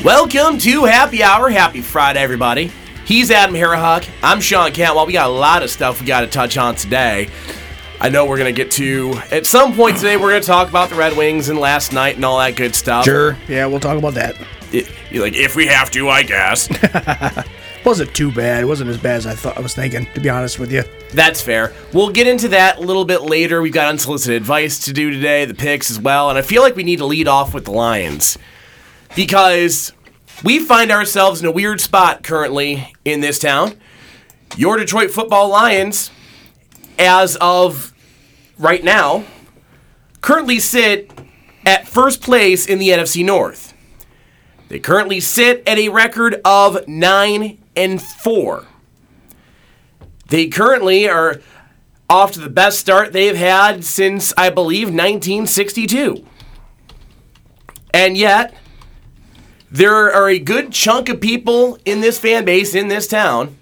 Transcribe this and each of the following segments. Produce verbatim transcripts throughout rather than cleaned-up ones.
Welcome to Happy Hour. Happy Friday, everybody. He's Adam Harahawk. I'm Sean Cantwell. We got a lot of stuff we got to touch on today. I know we're going to get to, at some point today, we're going to talk about the Red Wings and last night and all that good stuff. Sure. Yeah, we'll talk about that. It, you're like, if we have to, I guess. Wasn't too bad. It wasn't as bad as I thought. I was thinking, to be honest with you. That's fair. We'll get into that a little bit later. We've got unsolicited advice to do today, the picks as well, and I feel like we need to lead off with the Lions because we find ourselves in a weird spot currently in this town. Your Detroit Football Lions, as of right now, currently sit at first place in the N F C North. They currently sit at a record of nine and four. They currently are off to the best start they've had since, I believe, nineteen sixty-two. And yet, there are a good chunk of people in this fan base, in this town,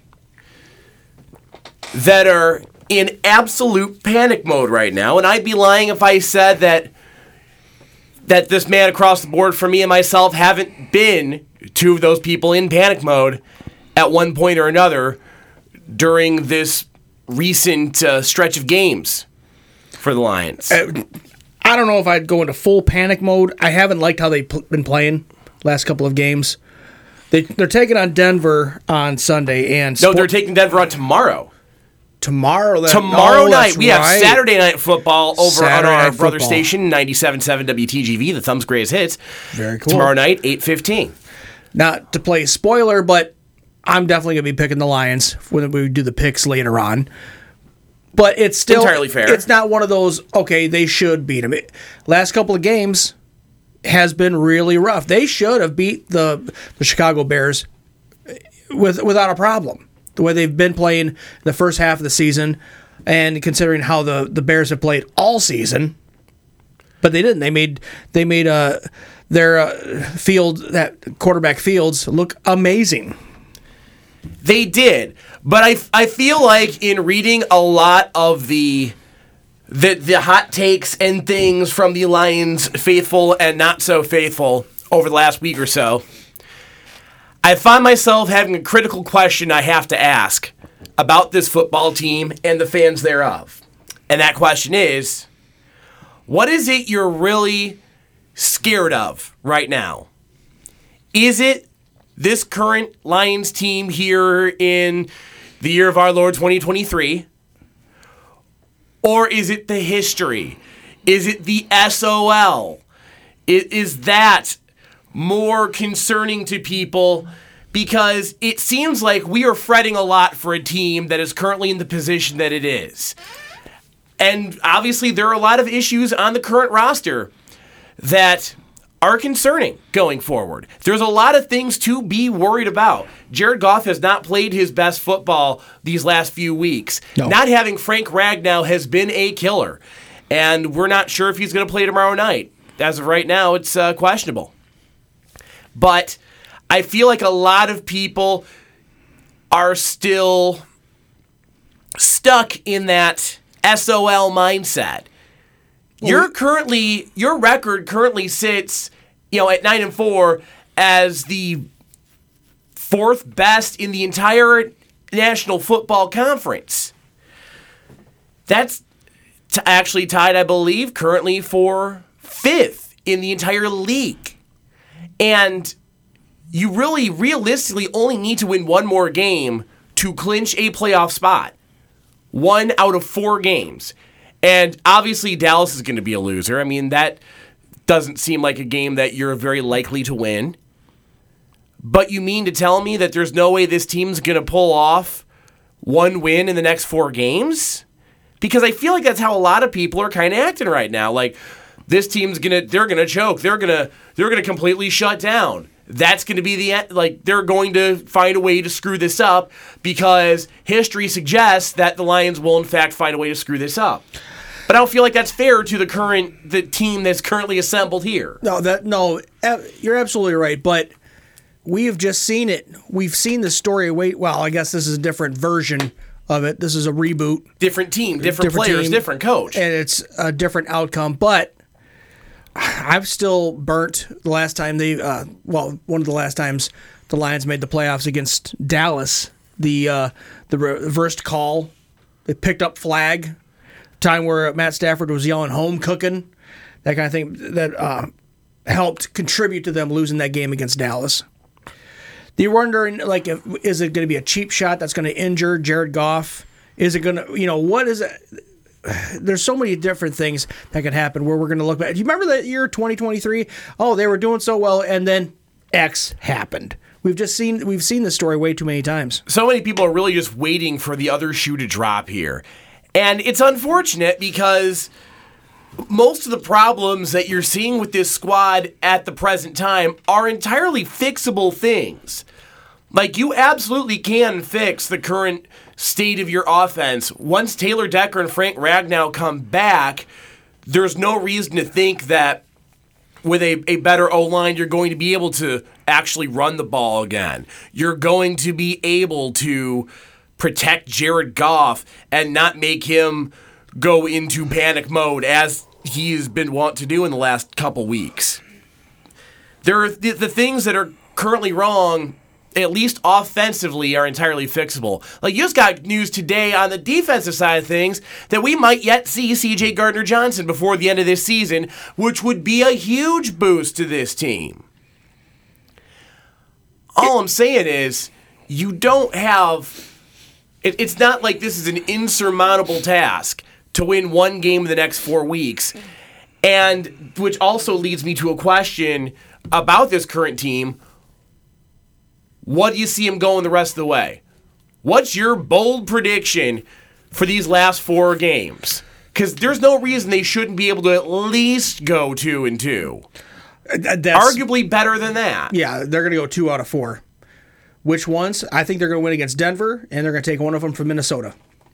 that are in absolute panic mode right now. And I'd be lying if I said that that this man across the board for me and myself haven't been two of those people in panic mode at one point or another during this recent uh, stretch of games for the Lions. Uh, I don't know if I'd go into full panic mode. I haven't liked how they've pl- been playing last couple of games. They, they're taking on Denver on Sunday. and No, they're taking Denver on tomorrow. Tomorrow? That, Tomorrow oh, night. We right. have Saturday Night Football over Saturday on our Night brother football. station, ninety-seven point seven W T G V, the Thumbs Greatest Hits. Very cool. Tomorrow night, eight fifteen. Not to play spoiler, but I'm definitely going to be picking the Lions when we do the picks later on. But it's still entirely fair. It's not one of those, okay, they should beat them. It, last couple of games has been really rough. They should have beat the the Chicago Bears with without a problem. The way they've been playing the first half of the season, and considering how the, the Bears have played all season, but they didn't. They made they made uh, their uh, field that quarterback Fields look amazing. They did, but I, I feel like in reading a lot of the, the the hot takes and things from the Lions faithful and not so faithful over the last week or so, I find myself having a critical question I have to ask about this football team and the fans thereof. And that question is, what is it you're really scared of right now? Is it this current Lions team here in the year of our Lord twenty twenty-three? Or is it the history? Is it the S O L? Is that more concerning to people? Because it seems like we are fretting a lot for a team that is currently in the position that it is. And obviously there are a lot of issues on the current roster that are concerning going forward. There's a lot of things to be worried about. Jared Goff has not played his best football these last few weeks. No. Not having Frank Ragnow has been a killer. And we're not sure if he's going to play tomorrow night. As of right now, it's uh, questionable. But I feel like a lot of people are still stuck in that S O L mindset. You're currently, your record currently sits, you know, at nine and four as the fourth best in the entire National Football Conference. That's t- actually tied, I believe, currently for fifth in the entire league. And you really, realistically, only need to win one more game to clinch a playoff spot. One out of four games. And obviously, Dallas is going to be a loser. I mean, that doesn't seem like a game that you're very likely to win. But you mean to tell me that there's no way this team's going to pull off one win in the next four games? Because I feel like that's how a lot of people are kind of acting right now. Like, this team's going to, they're going to choke. They're going to, they're going to completely shut down. That's going to be the end. Like, they're going to find a way to screw this up because history suggests that the Lions will, in fact, find a way to screw this up. But I don't feel like that's fair to the current the team that's currently assembled here. No, that no, you're absolutely right. But we have just seen it. We've seen the story. Wait, well, I guess this is a different version of it. This is a reboot. Different team, different, different players, team, different coach. And it's a different outcome. But I'm still burnt the last time they, uh, well, one of the last times the Lions made the playoffs against Dallas. The uh, the reversed call, they picked up flag, time where Matt Stafford was yelling "home cooking," that kind of thing that uh, helped contribute to them losing that game against Dallas. You're wondering, like, if, is it going to be a cheap shot that's going to injure Jared Goff? Is it going to, you know, what is it? There's so many different things that can happen where we're going to look back. Do you remember that year, twenty twenty-three? Oh, they were doing so well, and then X happened. We've just seen we've seen this story way too many times. So many people are really just waiting for the other shoe to drop here. And it's unfortunate because most of the problems that you're seeing with this squad at the present time are entirely fixable things. Like, you absolutely can fix the current state of your offense. Once Taylor Decker and Frank Ragnow come back, there's no reason to think that with a, a better O-line, you're going to be able to actually run the ball again. You're going to be able to protect Jared Goff and not make him go into panic mode as he has been wont to do in the last couple weeks. There are the, the things that are currently wrong, at least offensively, are entirely fixable. Like, you just got news today on the defensive side of things that we might yet see C J Gardner-Johnson before the end of this season, which would be a huge boost to this team. All I'm saying is, you don't have... It, it's not like this is an insurmountable task to win one game in the next four weeks. And which also leads me to a question about this current team. What do you see him going the rest of the way? What's your bold prediction for these last four games? Because there's no reason they shouldn't be able to at least go two and two. That's, Arguably better than that. Yeah, they're going to go two out of four. Which ones? I think they're going to win against Denver, and they're going to take one of them from Minnesota.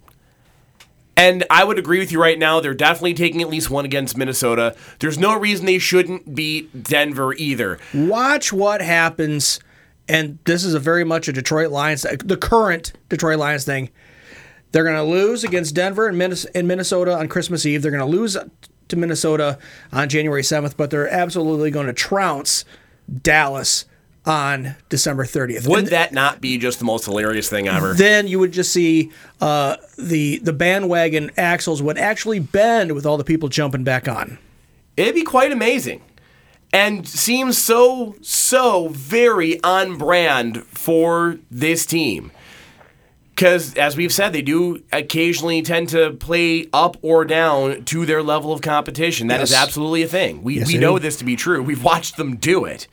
And I would agree with you right now. They're definitely taking at least one against Minnesota. There's no reason they shouldn't beat Denver either. Watch what happens. And this is a very much a Detroit Lions, the current Detroit Lions thing. They're going to lose against Denver and Minnesota on Christmas Eve. They're going to lose to Minnesota on January seventh, but they're absolutely going to trounce Dallas on December thirtieth. Would and that not be just the most hilarious thing ever? Then you would just see uh, the the bandwagon axles would actually bend with all the people jumping back on. It'd be quite amazing. And seems so, so very on brand for this team. Because, as we've said, they do occasionally tend to play up or down to their level of competition. That yes. is absolutely a thing. We yes, we know do. this to be true. We've watched them do it.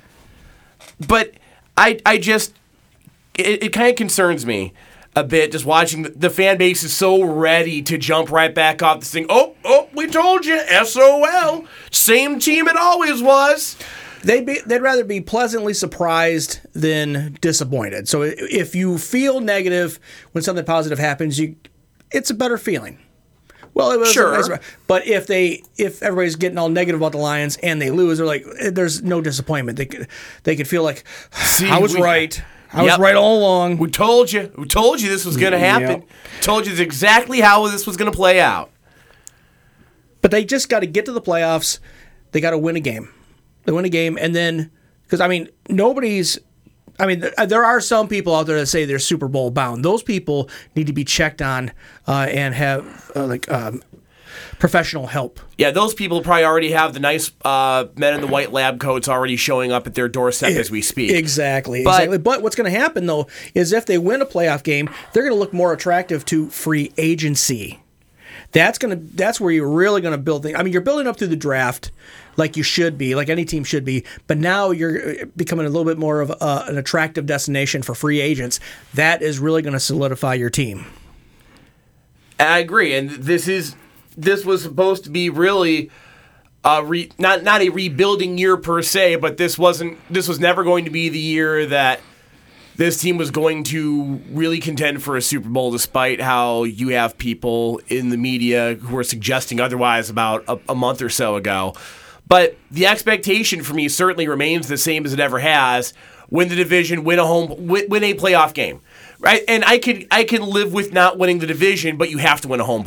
But I I just, it, it kind of concerns me a bit, just watching the, the fan base is so ready to jump right back off this thing. Oh, oh, we told you, S O L. Same team it always was. They'd, be, they'd rather be pleasantly surprised than disappointed. So if you feel negative when something positive happens, you it's a better feeling. Well, it was sure. Nice, but if they if everybody's getting all negative about the Lions and they lose, they're like, there's no disappointment. They could they could feel like, See, I was we, right. I yep. was right all along. We told you. We told you this was going to happen. Yep. Told you exactly how this was going to play out. But they just got to get to the playoffs. They got to win a game. They win a game, and then because I mean nobody's. I mean, there are some people out there that say they're Super Bowl bound. Those people need to be checked on uh, and have uh, like um, professional help. Yeah, those people probably already have the nice uh, men in the white lab coats already showing up at their doorstep it, as we speak. Exactly. But, exactly. But what's going to happen, though, is if they win a playoff game, they're going to look more attractive to free agency. That's going to that's where you're really going to build things. I mean, you're building up through the draft like you should be, like any team should be, but now you're becoming a little bit more of a, an attractive destination for free agents. That is really going to solidify your team. I agree, and this is this was supposed to be really a re, not not a rebuilding year per se, but this wasn't this was never going to be the year that this team was going to really contend for a Super Bowl, despite how you have people in the media who are suggesting otherwise about a, a month or so ago. But the expectation for me certainly remains the same as it ever has. Win the division, win a home, win, win a playoff game, right? And I could I can live with not winning the division, but you have to win a home play,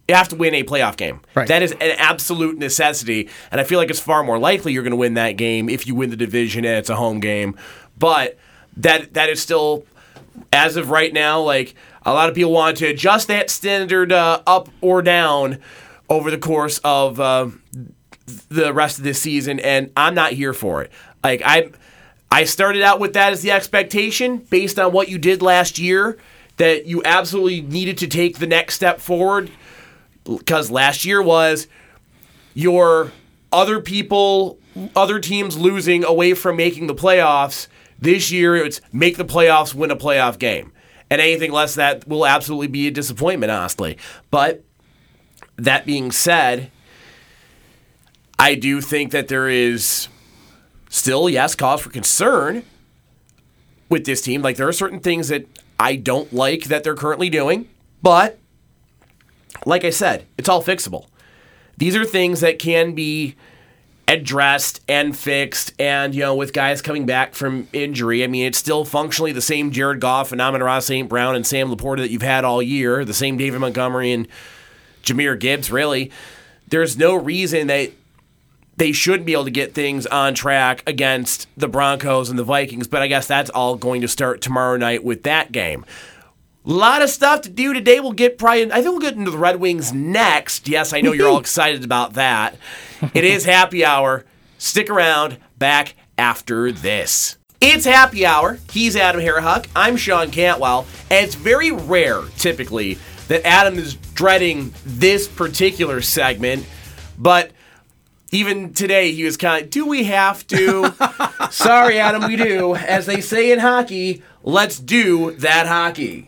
You have to win a playoff game. Right. That is an absolute necessity, and I feel like it's far more likely you're going to win that game if you win the division and it's a home game. But that that is still, as of right now, like a lot of people want to adjust that standard uh, up or down over the course of uh, the rest of this season, and I'm not here for it. Like I, I started out with that as the expectation based on what you did last year, that you absolutely needed to take the next step forward. Because last year was your other people, other teams losing away from making the playoffs. This year, it's make the playoffs, win a playoff game. And anything less than that will absolutely be a disappointment, honestly. But that being said, I do think that there is still, yes, cause for concern with this team. Like, there are certain things that I don't like that they're currently doing, but like I said, it's all fixable. These are things that can be addressed and fixed, and, you know, with guys coming back from injury, I mean, it's still functionally the same Jared Goff and Amon-Ra Saint Brown and Sam Laporta that you've had all year, the same David Montgomery and Jahmyr Gibbs, really. There's no reason that they shouldn't be able to get things on track against the Broncos and the Vikings, but I guess that's all going to start tomorrow night with that game. A lot of stuff to do today. We'll get probably, I think we'll get into the Red Wings next. Yes, I know you're all excited about that. It is happy hour. Stick around. Back after this. It's happy hour. He's Adam Harahuk. I'm Sean Cantwell. And it's very rare, typically, that Adam is dreading this particular segment. But even today, he was kind of, do we have to? Sorry, Adam, we do. As they say in hockey, let's do that hockey.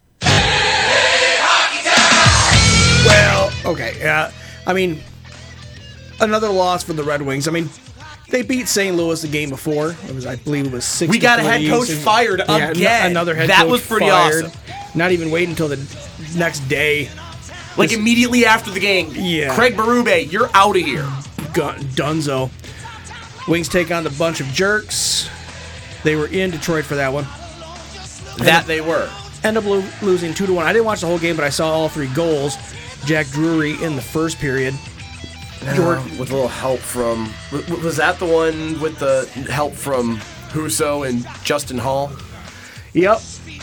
Well, okay. Uh, I mean, another loss for the Red Wings. I mean, they beat Saint Louis the game before. It was, I believe, it was six. We got a head coach and, fired yeah, again. Another head that coach was pretty fired. awesome. Not even waiting until the next day. Like this, immediately after the game. Yeah. Craig Berube, you're out of here. Gun, Dunzo. Wings take on the bunch of jerks. They were in Detroit for that one. That they were. End up lo- losing two to one. I didn't watch the whole game, but I saw all three goals. Jack Drury in the first period. Jordan, uh, with a little help from, was that the one with the help from Husso and Justin Hall? Yep.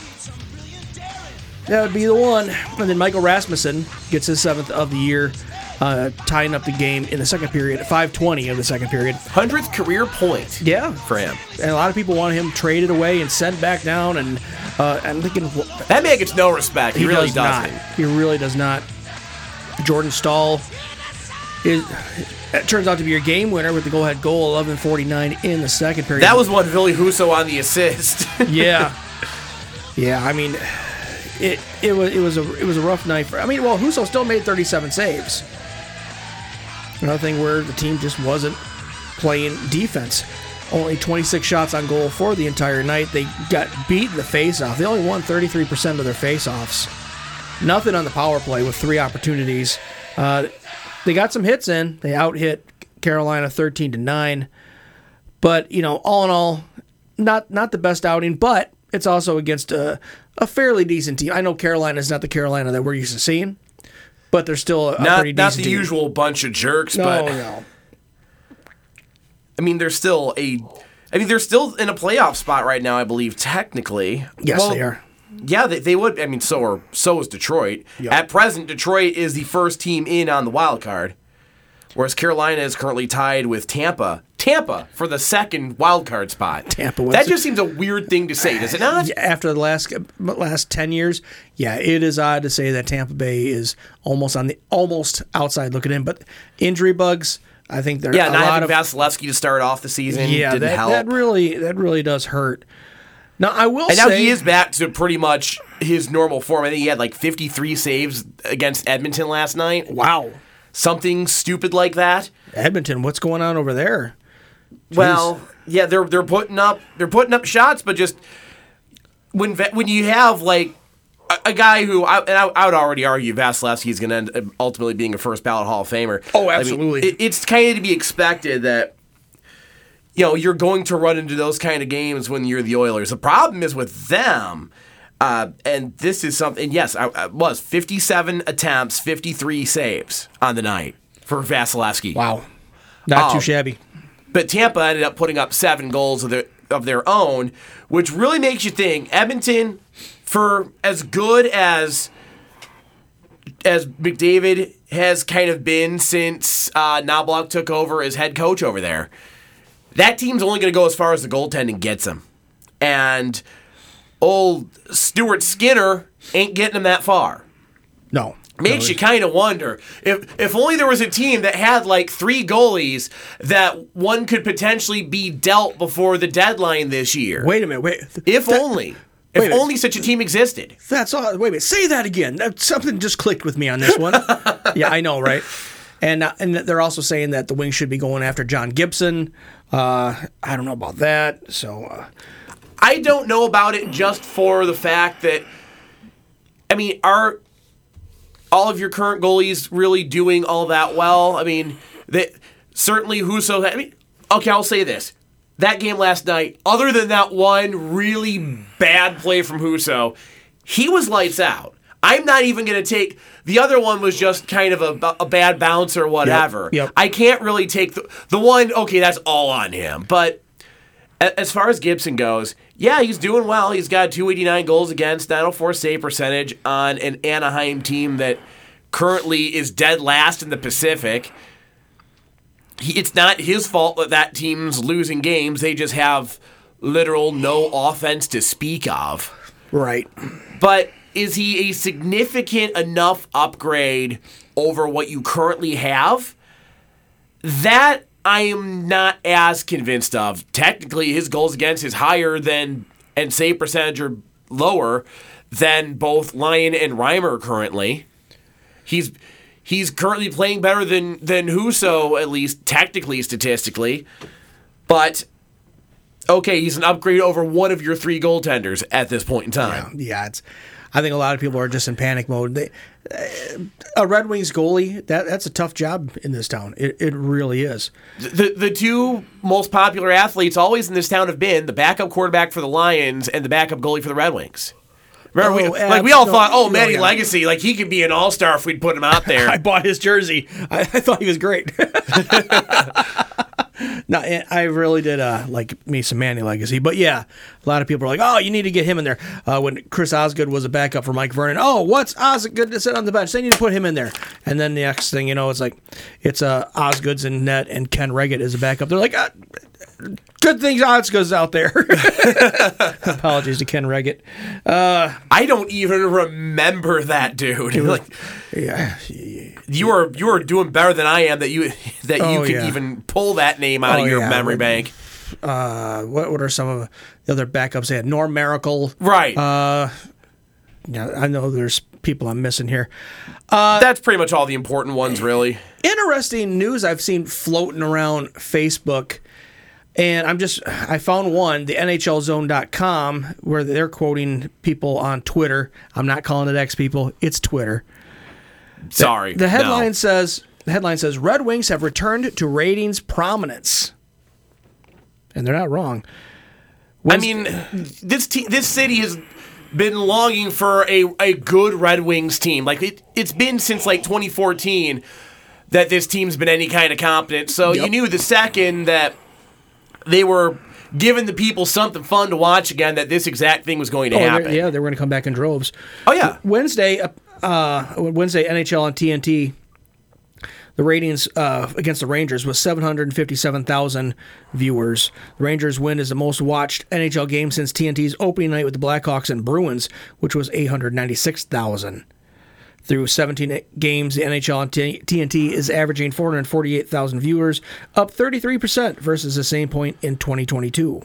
That would be the one. And then Michael Rasmussen gets his seventh of the year, uh, tying up the game in the second period, five twenty of the second period. hundredth career point yeah. for him. And a lot of people want him traded away and sent back down. And uh, I'm thinking, well, that man gets no respect. He, he really does doesn't. Not. He really does not. Jordan Stahl is, it turns out to be your game winner with the go-ahead goal, eleven forty-nine in the second period. That was one Ville Husso on the assist. yeah, yeah. I mean, it it was it was a it was a rough night for. I mean, well, Husso still made thirty-seven saves. Another thing where the team just wasn't playing defense. Only twenty-six shots on goal for the entire night. They got beat in the face-off. They only won thirty-three percent of their face-offs. Nothing on the power play with three opportunities. Uh, they got some hits in. They out-hit Carolina thirteen to nine. But, you know, all in all, not not the best outing, but it's also against a, a fairly decent team. I know Carolina's not the Carolina that we're used to seeing, but they're still a, a not, pretty decent Not the team. usual bunch of jerks, no, but... No, I mean, they're still a... I mean, they're still in a playoff spot right now, I believe, technically. Yes, well, they are. Yeah, they, they would. I mean, so are so is Detroit. Yep. At present, Detroit is the first team in on the wild card, whereas Carolina is currently tied with Tampa. Tampa for the second wild card spot. Tampa. Was that just seems a weird thing to say, does it not? After the last last ten years, yeah, it is odd to say that Tampa Bay is almost on the almost outside looking in, but injury bugs. I think there. Yeah, a not lot having of, Vasilevsky to start off the season yeah, didn't that, help. that really that really does hurt. Now I will and say, now he is back to pretty much his normal form. I think he had like fifty-three saves against Edmonton last night. Wow, something stupid like that. Edmonton, what's going on over there? Jeez. Well, yeah, they're they're putting up they're putting up shots, but just when when you have like a, a guy who I, and I, I would already argue Vasilevsky is going to end up ultimately being a first ballot Hall of Famer. Oh, absolutely. I mean, it, it's kind of to be expected that. You know, you're going to run into those kind of games when you're the Oilers. The problem is with them, Uh, and this is something, yes, I, I was fifty-seven attempts, fifty-three saves on the night for Vasilevsky. Wow. Not Um, too shabby. But Tampa ended up putting up seven goals of their, of their own, which really makes you think Edmonton, for as good as as McDavid has kind of been since uh, Knobloch took over as head coach over there, that team's only going to go as far as the goaltending gets them. And old Stuart Skinner ain't getting them that far. No. Makes no, you kind of wonder if if only there was a team that had like three goalies that one could potentially be dealt before the deadline this year. Wait a minute. Wait. If That- only. wait If a minute. only such a team existed. That's all. Wait a minute. Say that again. That- Something just clicked with me on this one. Yeah, I know, right? And uh, and they're also saying that the Wings should be going after John Gibson. Uh, I don't know about that. So, uh, I don't know about it just for the fact that, I mean, are all of your current goalies really doing all that well? I mean, they, certainly Husso, I mean, okay, I'll say this. That game last night, other than that one really bad play from Husso, he was lights out. I'm not even going to take, the other one was just kind of a, a bad bounce or whatever. Yep, yep. I can't really take the, the one, okay, that's all on him. But as far as Gibson goes, yeah, he's doing well. He's got two eighty-nine goals against, nine oh four save percentage on an Anaheim team that currently is dead last in the Pacific. He, it's not his fault that that team's losing games. They just have literal no offense to speak of. right. But is he a significant enough upgrade over what you currently have? That I am not as convinced of. Technically, his goals against is higher than, and save percentage are lower than both Lyon and Reimer currently. He's he's currently playing better than than Husso, at least technically, statistically. But okay, he's an upgrade over one of your three goaltenders at this point in time. Yeah, it's. I think a lot of people are just in panic mode. They, a Red Wings goalie, that that's a tough job in this town. It it really is. The the two most popular athletes always in this town have been the backup quarterback for the Lions and the backup goalie for the Red Wings. Remember, Oh, we, like we all abs- thought, oh, no, Matty yeah. Legacy, like he could be an all-star if we'd put him out there. I bought his jersey. I, I thought he was great. No, I really did uh, like me some Manny Legacy, but yeah, a lot of people are like, "Oh, you need to get him in there." Uh, when Chris Osgood was a backup for Mike Vernon, oh, what's Osgood to sit on the bench? They need to put him in there. And then the next thing you know, it's like it's uh, Osgood's in net and Ken Reggett is a backup. They're like, ah, "Good things Osgood's out there." Apologies to Ken Reggett. I don't even remember that dude. Like Yeah, you are you are doing better than I am that you that you Oh, can yeah. even pull that name out Oh, of your yeah. memory bank. uh, what what are some of the other backups? They had Norm Miracle. Right. Uh, yeah, I know there's people I'm missing here. That's pretty much all the important ones, really. Interesting news I've seen floating around Facebook, and I'm just I found one, the N H L zone dot com, where they're quoting people on Twitter. I'm not calling it X people, it's Twitter. Sorry. The headline no. says the headline says Red Wings have returned to ratings prominence. And they're not wrong. I mean, this te- this city has been longing for a, a good Red Wings team. Like it, it's been since like twenty fourteen that this team's been any kind of competent. So Yep. you knew the second that they were giving the people something fun to watch again that this exact thing was going to Oh, happen. they're- yeah, they were going to come back in droves. Oh yeah. Wednesday, uh, uh, Wednesday N H L on T N T, the ratings uh, against the Rangers was seven hundred fifty-seven thousand viewers. The Rangers win is the most watched N H L game since T N T's opening night with the Blackhawks and Bruins, which was eight hundred ninety-six thousand. Through seventeen games, the N H L on T N T is averaging four hundred forty-eight thousand viewers, up thirty-three percent versus the same point in twenty twenty-two.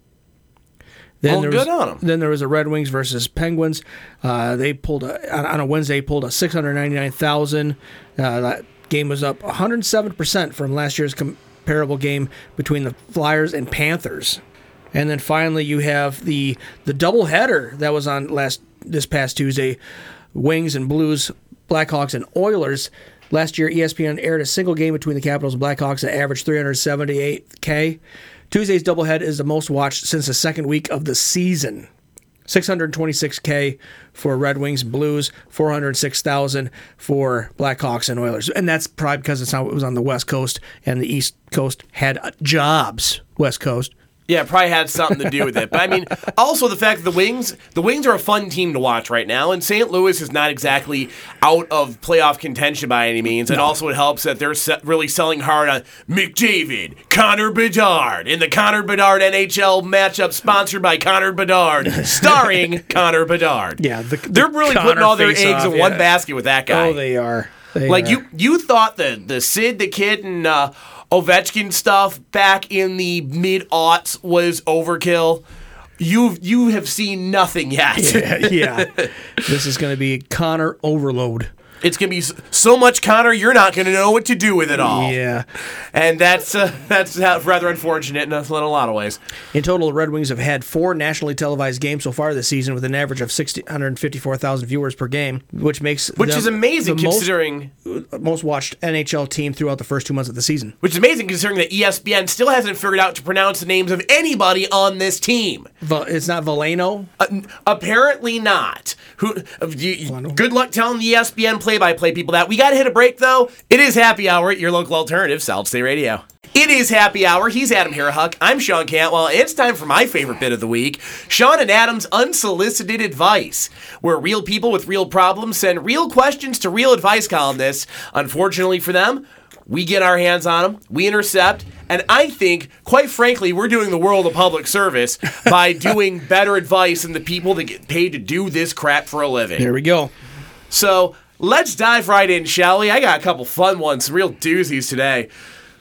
Then Well, there good was, on 'em. Then there was a Red Wings versus Penguins. Uh, they pulled a, on, on a Wednesday pulled a six hundred ninety-nine thousand. Uh, that game was up one hundred seven percent from last year's comparable game between the Flyers and Panthers. And then finally, you have the the doubleheader that was on last this past Tuesday: Wings and Blues, Blackhawks and Oilers. Last year, E S P N aired a single game between the Capitals and Blackhawks that averaged three hundred seventy-eight K. Tuesday's doublehead is the most watched since the second week of the season. six hundred twenty-six K for Red Wings, Blues, four hundred six thousand for Blackhawks and Oilers. And that's probably because it's how it was on the West Coast, and the East Coast had jobs, West Coast. Yeah, it probably had something to do with it. But I mean, also the fact that the Wings, the Wings are a fun team to watch right now, and Saint Louis is not exactly out of playoff contention by any means. And No. also it helps that they're se- really selling hard on McDavid, Connor Bedard, in the Connor Bedard N H L matchup sponsored by Connor Bedard, starring Connor Bedard. Yeah, the- the they're really Connor putting all their face-off, eggs in one yeah. basket with that guy. Oh, they are. They Like are. you, you thought the the Sid the Kid and uh, Ovechkin stuff back in the mid aughts was overkill. You you have seen nothing yet. yeah, yeah. This is going to be Connor overload. It's gonna be s- so much Connor, you're not gonna know what to do with it all. Yeah. And that's uh, that's uh, rather unfortunate in a, in a lot of ways. In total, the Red Wings have had four nationally televised games so far this season with an average of six hundred fifty-four thousand viewers per game, which makes Which them is amazing the most, considering. most watched N H L team throughout the first two months of the season. Which is amazing considering that E S P N still hasn't figured out to pronounce the names of anybody on this team. Va- It's not Veleno. Uh, n- apparently not. Who? Uh, you, you- good luck telling the E S P N play-by-play people that. We got to hit a break, though. It is Happy Hour at your local alternative, South State Radio. It is Happy Hour. He's Adam Hirahuck. I'm Sean Cantwell. It's time for my favorite bit of the week, Sean and Adam's Unsolicited Advice, where real people with real problems send real questions to real advice columnists. Unfortunately for them, we get our hands on them, we intercept, and I think, quite frankly, we're doing the world a public service by doing better advice than the people that get paid to do this crap for a living. There we go. So let's dive right in, shall we? I got a couple fun ones, some real doozies today.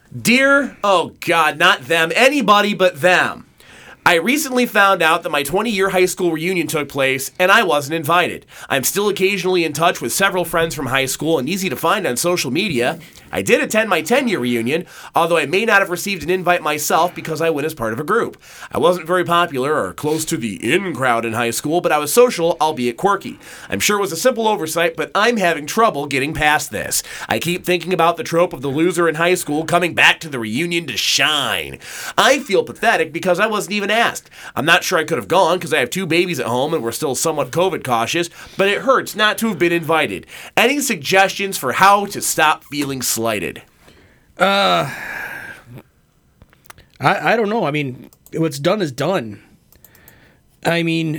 Dear, oh God, not them, anybody but them. I recently found out that my twenty-year high school reunion took place, and I wasn't invited. I'm still occasionally in touch with several friends from high school and easy to find on social media. I did attend my ten-year reunion, although I may not have received an invite myself because I went as part of a group. I wasn't very popular or close to the in crowd in high school, but I was social, albeit quirky. I'm sure it was a simple oversight, but I'm having trouble getting past this. I keep thinking about the trope of the loser in high school coming back to the reunion to shine. I feel pathetic because I wasn't even asked. I'm not sure I could have gone because I have two babies at home and we're still somewhat COVID cautious, but it hurts not to have been invited. Any suggestions for how to stop feeling slighted? Uh, I I don't know. I mean, what's done is done. I mean,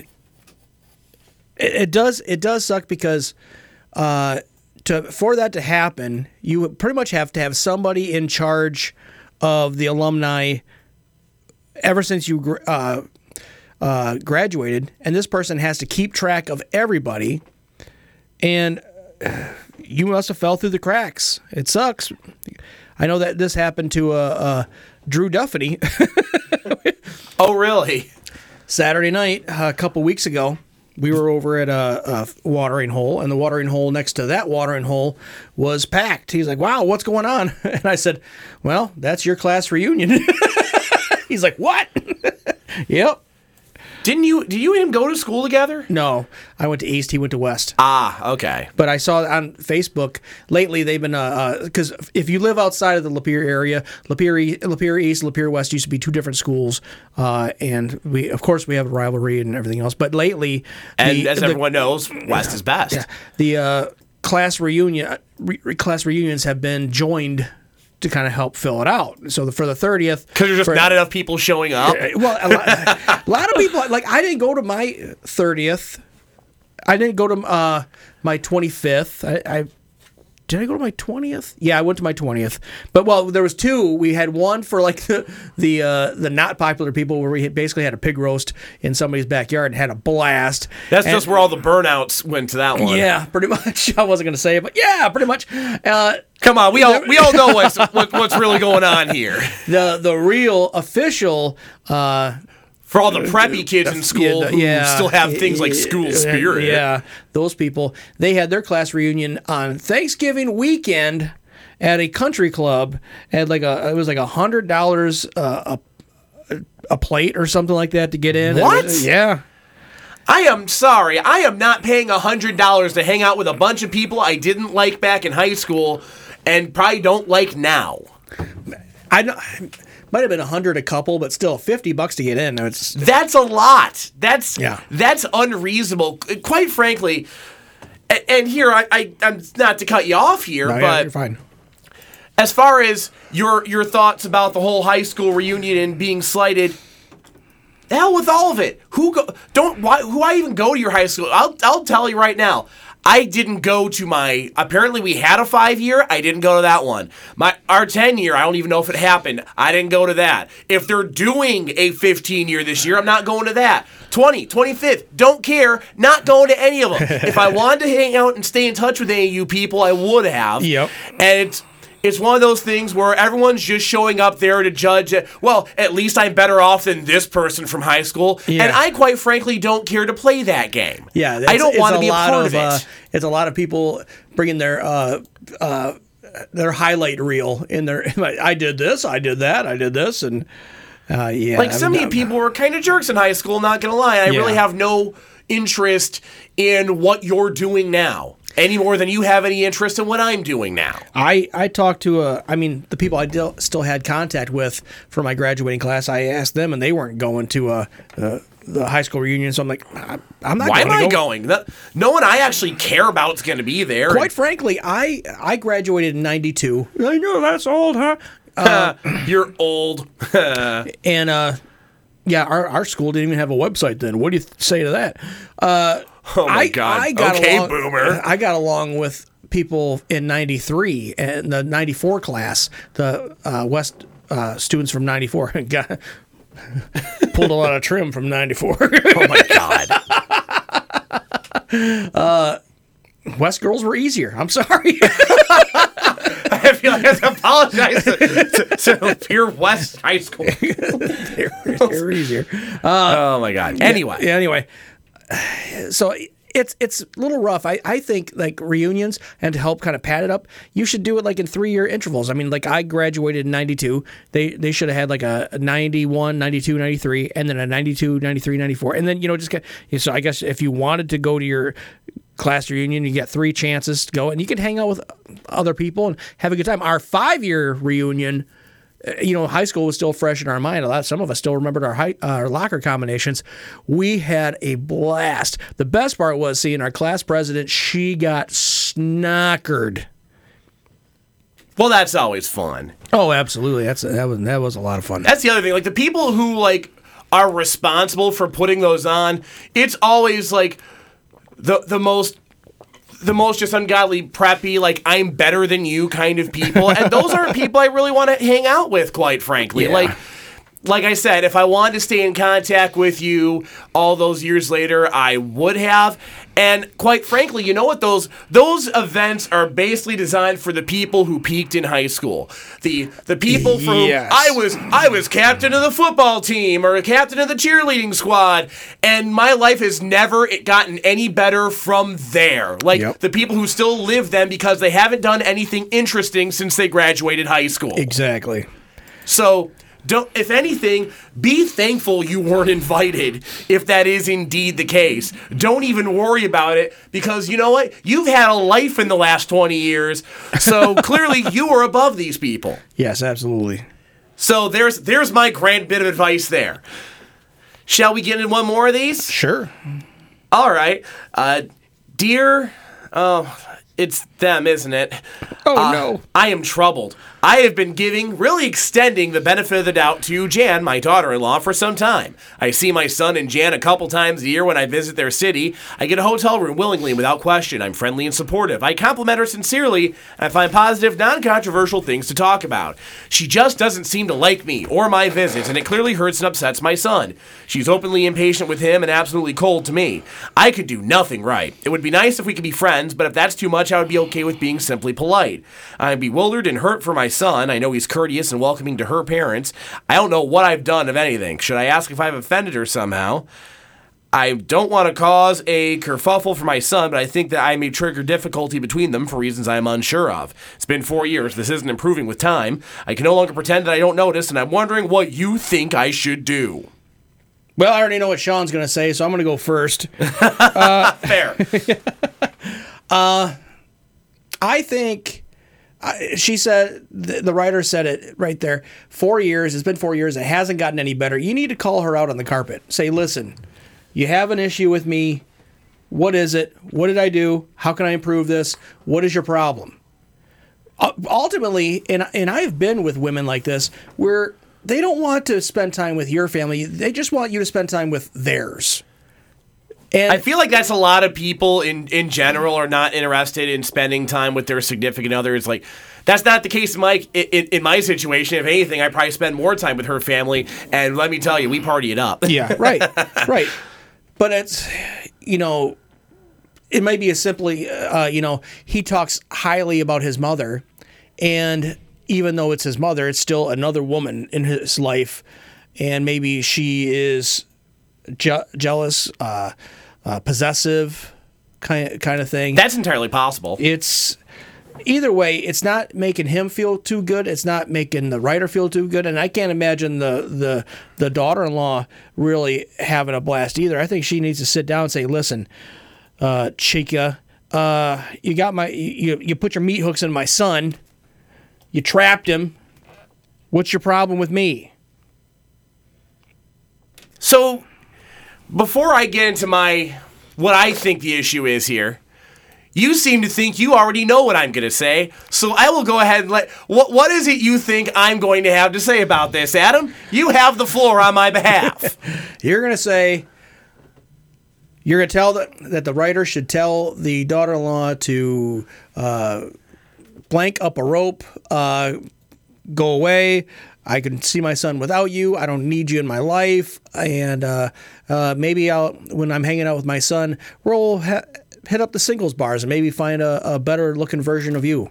it, it does it does suck because uh, to for that to happen, you would pretty much have to have somebody in charge of the alumni ever since you gr- uh, uh, graduated, and this person has to keep track of everybody, and you must have fell through the cracks. It sucks. I know that this happened to uh, uh, Drew Duffany Oh, really? Saturday night a couple weeks ago. We were over at a, a watering hole, and the watering hole next to that watering hole was packed. He's like, "Wow, what's going on?" And I said, "Well, that's your class reunion." He's like, "What?" Yep. Didn't you, did you and him go to school together? No, I went to East. He went to West. Ah, okay. But I saw on Facebook lately they've been because uh, if you live outside of the Lapeer area, Lapeer, E- Lapeer East, Lapeer West used to be two different schools, uh, and we of course we have a rivalry and everything else. But lately, And the, as the- everyone knows, West is best. yeah, the uh, class reunion re- re- class reunions have been joined to kind of help fill it out. So the, for the thirtieth, Because there's just for- not enough people showing up. well, a lot, a lot of people like I didn't go to my thirtieth. I didn't go to uh, my twenty-fifth. I, I did I go to my twentieth? Yeah, I went to my twentieth. But well, there was two. We had one for like the the uh, the not popular people where we had basically had a pig roast in somebody's backyard and had a blast. That's And- just where all the burnouts went to that one. yeah, pretty much. I wasn't going to say it, but yeah, pretty much. Uh, Come on, we all we all know what's what, what's really going on here. the the real official. Uh, For all the preppy kids in school the- who yeah. still have things like school Yeah, spirit. Yeah, those people. They had their class reunion on Thanksgiving weekend at a country club. At like a, it was like a hundred dollars uh, a a plate or something like that to get in. What? It was- yeah. I am sorry. I am not paying one hundred dollars to hang out with a bunch of people I didn't like back in high school and probably don't like now. I know. might have been a hundred a couple, but still fifty bucks to get in. It's That's a lot. That's Yeah. that's unreasonable. Quite frankly, a- and here I, I I'm not to cut you off here, no, yeah, but you're fine. as far as your your thoughts about the whole high school reunion and being slighted, the hell with all of it. Who go? Don't why? Who I even go to your high school? I'll I'll tell you right now. I didn't go to my. Apparently, we had a five year. I didn't go to that one. My our ten year. I don't even know if it happened. I didn't go to that. If they're doing a fifteen year this year, I'm not going to that. twenty, twenty-fifth, don't care. Not going to any of them. If I wanted to hang out and stay in touch with any of you people, I would have. Yep. And it's. It's one of those things where everyone's just showing up there to judge it. Well, at least I'm better off than this person from high school. Yeah. And I, quite frankly, don't care to play that game. Yeah, I don't want to be a lot part of, of it. Uh, it's a lot of people bringing their uh, uh, their highlight reel in their. I did this, I did that, I did this, and uh, yeah. like, some of you people were kind of jerks in high school, not going to lie. I Yeah. really have no interest in what you're doing now, any more than you have any interest in what I'm doing now. I, I talked to, uh, I mean, the people I dil- still had contact with for my graduating class, I asked them, and they weren't going to uh, uh, the high school reunion, so I'm like, I- I'm not Why going am to I go. going? No, no one I actually care about is going to be there. Quite frankly, I I graduated in ninety-two. I know, that's old, huh? You're old. And, uh, yeah, our, our school didn't even have a website then. What do you th- say to that? Uh, Oh, my I, God. I got Okay, along, boomer. I got along with people in ninety-three and the ninety-four class, the uh, West uh, students from ninety-four. got, pulled a lot of trim from ninety-four. Oh, my God. West girls were easier. I'm sorry. I feel like I have to apologize to, to, to Pure West High School. they, were, they were easier. Oh, my God. Anyway. Yeah, anyway, so it's it's a little rough. I, I think like reunions and to help kind of pad it up, you should do it like in three year intervals. I mean, like I graduated in ninety-two. They they should have had like a ninety-one, ninety-two, ninety-three, and then a ninety-two, ninety-three, ninety-four. And then, you know, just get, so I guess if you wanted to go to your class reunion, you get three chances to go and you can hang out with other people and have a good time. Our five year reunion, you know, high school was still fresh in our mind. A lot, some of us still remembered our high, uh, our locker combinations. We had a blast. The best part was seeing our class president. She got snockered. Well, that's always fun. Oh, absolutely. That's that was that was a lot of fun. That's the other thing. Like, the people who, like, are responsible for putting those on, it's always, like, the the most... the most just ungodly, preppy, like, I'm better than you kind of people. And those aren't people I really want to hang out with, quite frankly. Yeah. Like, like I said, if I wanted to stay in contact with you all those years later, I would have. And quite frankly, you know what? Those those events are basically designed for the people who peaked in high school. The the people for Yes. whom I was I was captain of the football team or a captain of the cheerleading squad, and my life has never gotten any better from there. Like, Yep. the people who still live them because they haven't done anything interesting since they graduated high school. Exactly. So, don't, if anything, be thankful you weren't invited if that is indeed the case. Don't even worry about it because, you know what? You've had a life in the last twenty years, so clearly you are above these people. Yes, absolutely. So there's there's my grand bit of advice there. Shall we get in one more of these? Sure. All right. Uh, dear, oh, it's them, isn't it? Oh, Uh, no. I am troubled. I have been giving, really extending the benefit of the doubt to Jan, my daughter-in-law, for some time. I see my son and Jan a couple times a year when I visit their city. I get a hotel room willingly, without question. I'm friendly and supportive. I compliment her sincerely, and I find positive, non-controversial things to talk about. She just doesn't seem to like me or my visits, and it clearly hurts and upsets my son. She's openly impatient with him and absolutely cold to me. I could do nothing right. It would be nice if we could be friends, but if that's too much, I would be okay with being simply polite. I'm bewildered and hurt for my son. I know he's courteous and welcoming to her parents. I don't know what I've done, if anything. Should I ask if I've offended her somehow? I don't want to cause a kerfuffle for my son, but I think that I may trigger difficulty between them for reasons I am unsure of. It's been four years. This isn't improving with time. I can no longer pretend that I don't notice, and I'm wondering what you think I should do. Well, I already know what Sean's going to say, so I'm going to go first. Fair. I think I, she said, the, the writer said it right there. Four years. It's been four years. It hasn't gotten any better. You need to call her out on the carpet. Say, listen, you have an issue with me. What is it? What did I do? How can I improve this? What is your problem? Uh, ultimately, and and I've been with women like this where they don't want to spend time with your family. They just want you to spend time with theirs. And I feel like that's a lot of people in, in general are not interested in spending time with their significant others. Like, that's not the case, Mike. In, in, in my situation, if anything, I probably spend more time with her family. And let me tell you, we party it up. Yeah, right, right. But it's, you know, it might be as simply, uh, you know, he talks highly about his mother, and even though it's his mother, it's still another woman in his life, and maybe she is je- jealous, uh, uh, possessive, kind kind of thing. That's entirely possible. It's either way, it's not making him feel too good. It's not making the writer feel too good, and I can't imagine the the the daughter-in-law really having a blast either. I think she needs to sit down and say, "Listen, uh, Chica, uh, you got my you you put your meat hooks in my son. You trapped him. What's your problem with me?" So, before I get into my what I think the issue is here, you seem to think you already know what I'm going to say, so I will go ahead and let... What What is it you think I'm going to have to say about this, Adam? You have the floor on my behalf. You're going to say... You're going to tell that, that the writer should tell the daughter-in-law to uh, blank up a rope, uh, go away. I can see my son without you. I don't need you in my life. And uh, uh, maybe I'll, when I'm hanging out with my son, we'll ha- hit up the singles bars and maybe find a, a better looking version of you.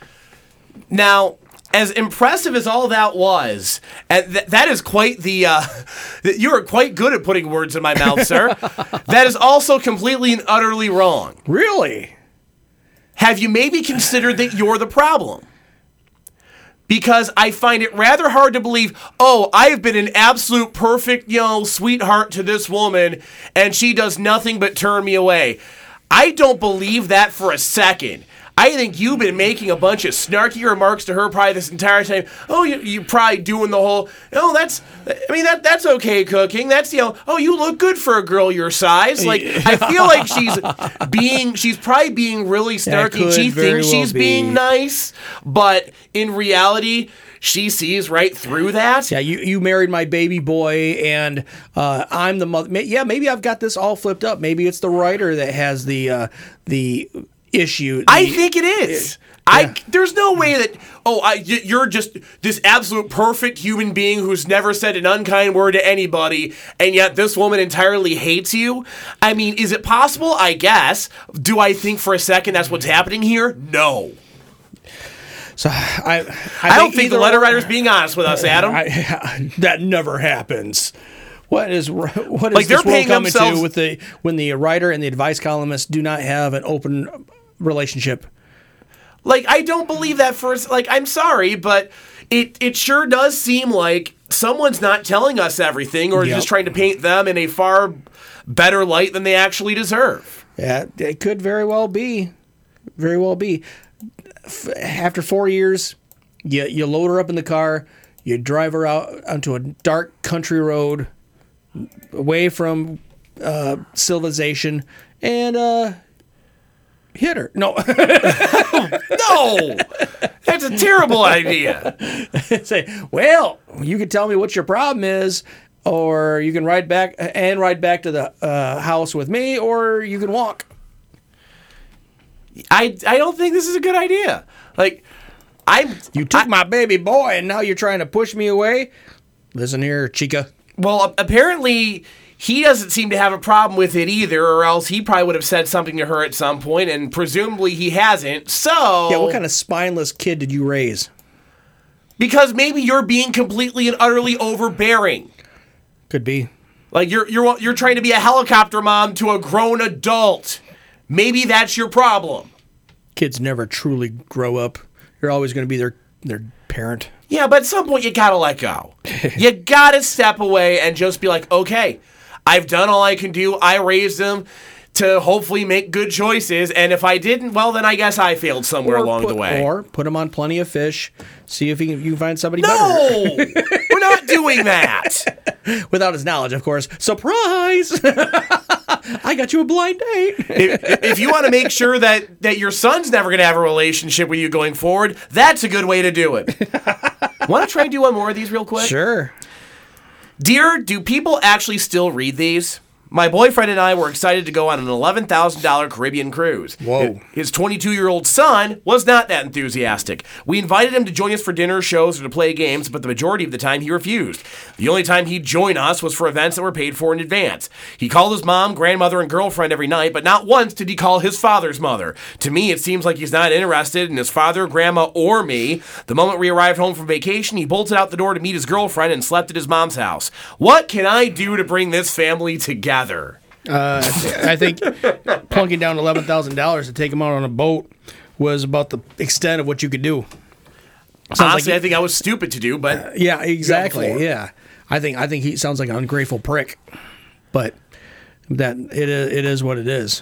Now, as impressive as all that was, and th- that is quite the, uh, you are quite good at putting words in my mouth, sir. That is also completely and utterly wrong. Really? Have you maybe considered that you're the problem? Because I find it rather hard to believe, oh, I've been an absolute perfect, you know, sweetheart to this woman, and she does nothing but turn me away. I don't believe that for a second. I think you've been making a bunch of snarky remarks to her probably this entire time. Oh, you, you're probably doing the whole, oh, that's, I mean, that that's okay cooking. That's, you know, oh, you look good for a girl your size. Like, I feel like she's being, she's probably being really snarky. She thinks she's be. being nice, but in reality, she sees right through that. Yeah, you, you married my baby boy, and uh, I'm the mother. Yeah, maybe I've got this all flipped up. Maybe it's the writer that has the uh, the issue. The, I think it is. Yeah. I there's no way that oh I you're just this absolute perfect human being who's never said an unkind word to anybody, and yet this woman entirely hates you. I mean, is it possible? I guess. Do I think for a second that's what's happening here? No. So I I, I don't think the letter writer's being honest with us, Adam. I, I, that never happens. What is what is like this world coming themselves- to with the when the writer and the advice columnist do not have an open relationship? Like, I don't believe that for like I'm sorry, but it it sure does seem like someone's not telling us everything, or Yep. just trying to paint them in a far better light than they actually deserve. Yeah, it could very well be, very well be. After four years, you you load her up in the car, you drive her out onto a dark country road, away from uh, civilization, and uh, hit her. No, No, that's a terrible idea. say, well, you can tell me what your problem is, or you can ride back and ride back to the uh, house with me, or you can walk. I I don't think this is a good idea. Like, I You took my baby boy, and now you're trying to push me away. Listen here, Chica. well, apparently he doesn't seem to have a problem with it either, or else he probably would have said something to her at some point, and presumably he hasn't. So Yeah, what kind of spineless kid did you raise? because maybe you're being completely and utterly overbearing. Could be. Like you're you're you're trying to be a helicopter mom to a grown adult. Maybe that's your problem. Kids never truly grow up. You're always going to be their their parent. Yeah, but at some point you gotta let go. You gotta step away and just be like, okay, I've done all I can do. I raised them. to hopefully make good choices. And if I didn't, well, then I guess I failed somewhere Or along put, the way. Or put him on Plenty of Fish. See if he can, you can find somebody no, better. we're not doing that. Without his knowledge, of course. Surprise! I got you a blind date. if, if you want to make sure that, that your son's never going to have a relationship with you going forward, that's a good way to do it. Want to try and do one more of these real quick? Sure. Dear, do people actually still read these? My boyfriend and I were excited to go on an eleven thousand dollars Caribbean cruise. Whoa. His twenty-two-year-old son was not that enthusiastic. We invited him to join us for dinner, shows, or to play games, but the majority of the time he refused. The only time he'd join us was for events that were paid for in advance. He called his mom, grandmother, and girlfriend every night, but not once did he call his father's mother. To me, it seems like he's not interested in his father, grandma, or me. The moment we arrived home from vacation, he bolted out the door to meet his girlfriend and slept at his mom's house. What can I do to bring this family together? Uh, I think plunking down eleven thousand dollars to take him out on a boat was about the extent of what you could do. Sounds Honestly, like, I think I was stupid to do, but... Uh, yeah, exactly, before. yeah. I think I think he sounds like an ungrateful prick. But that it is, it is what it is.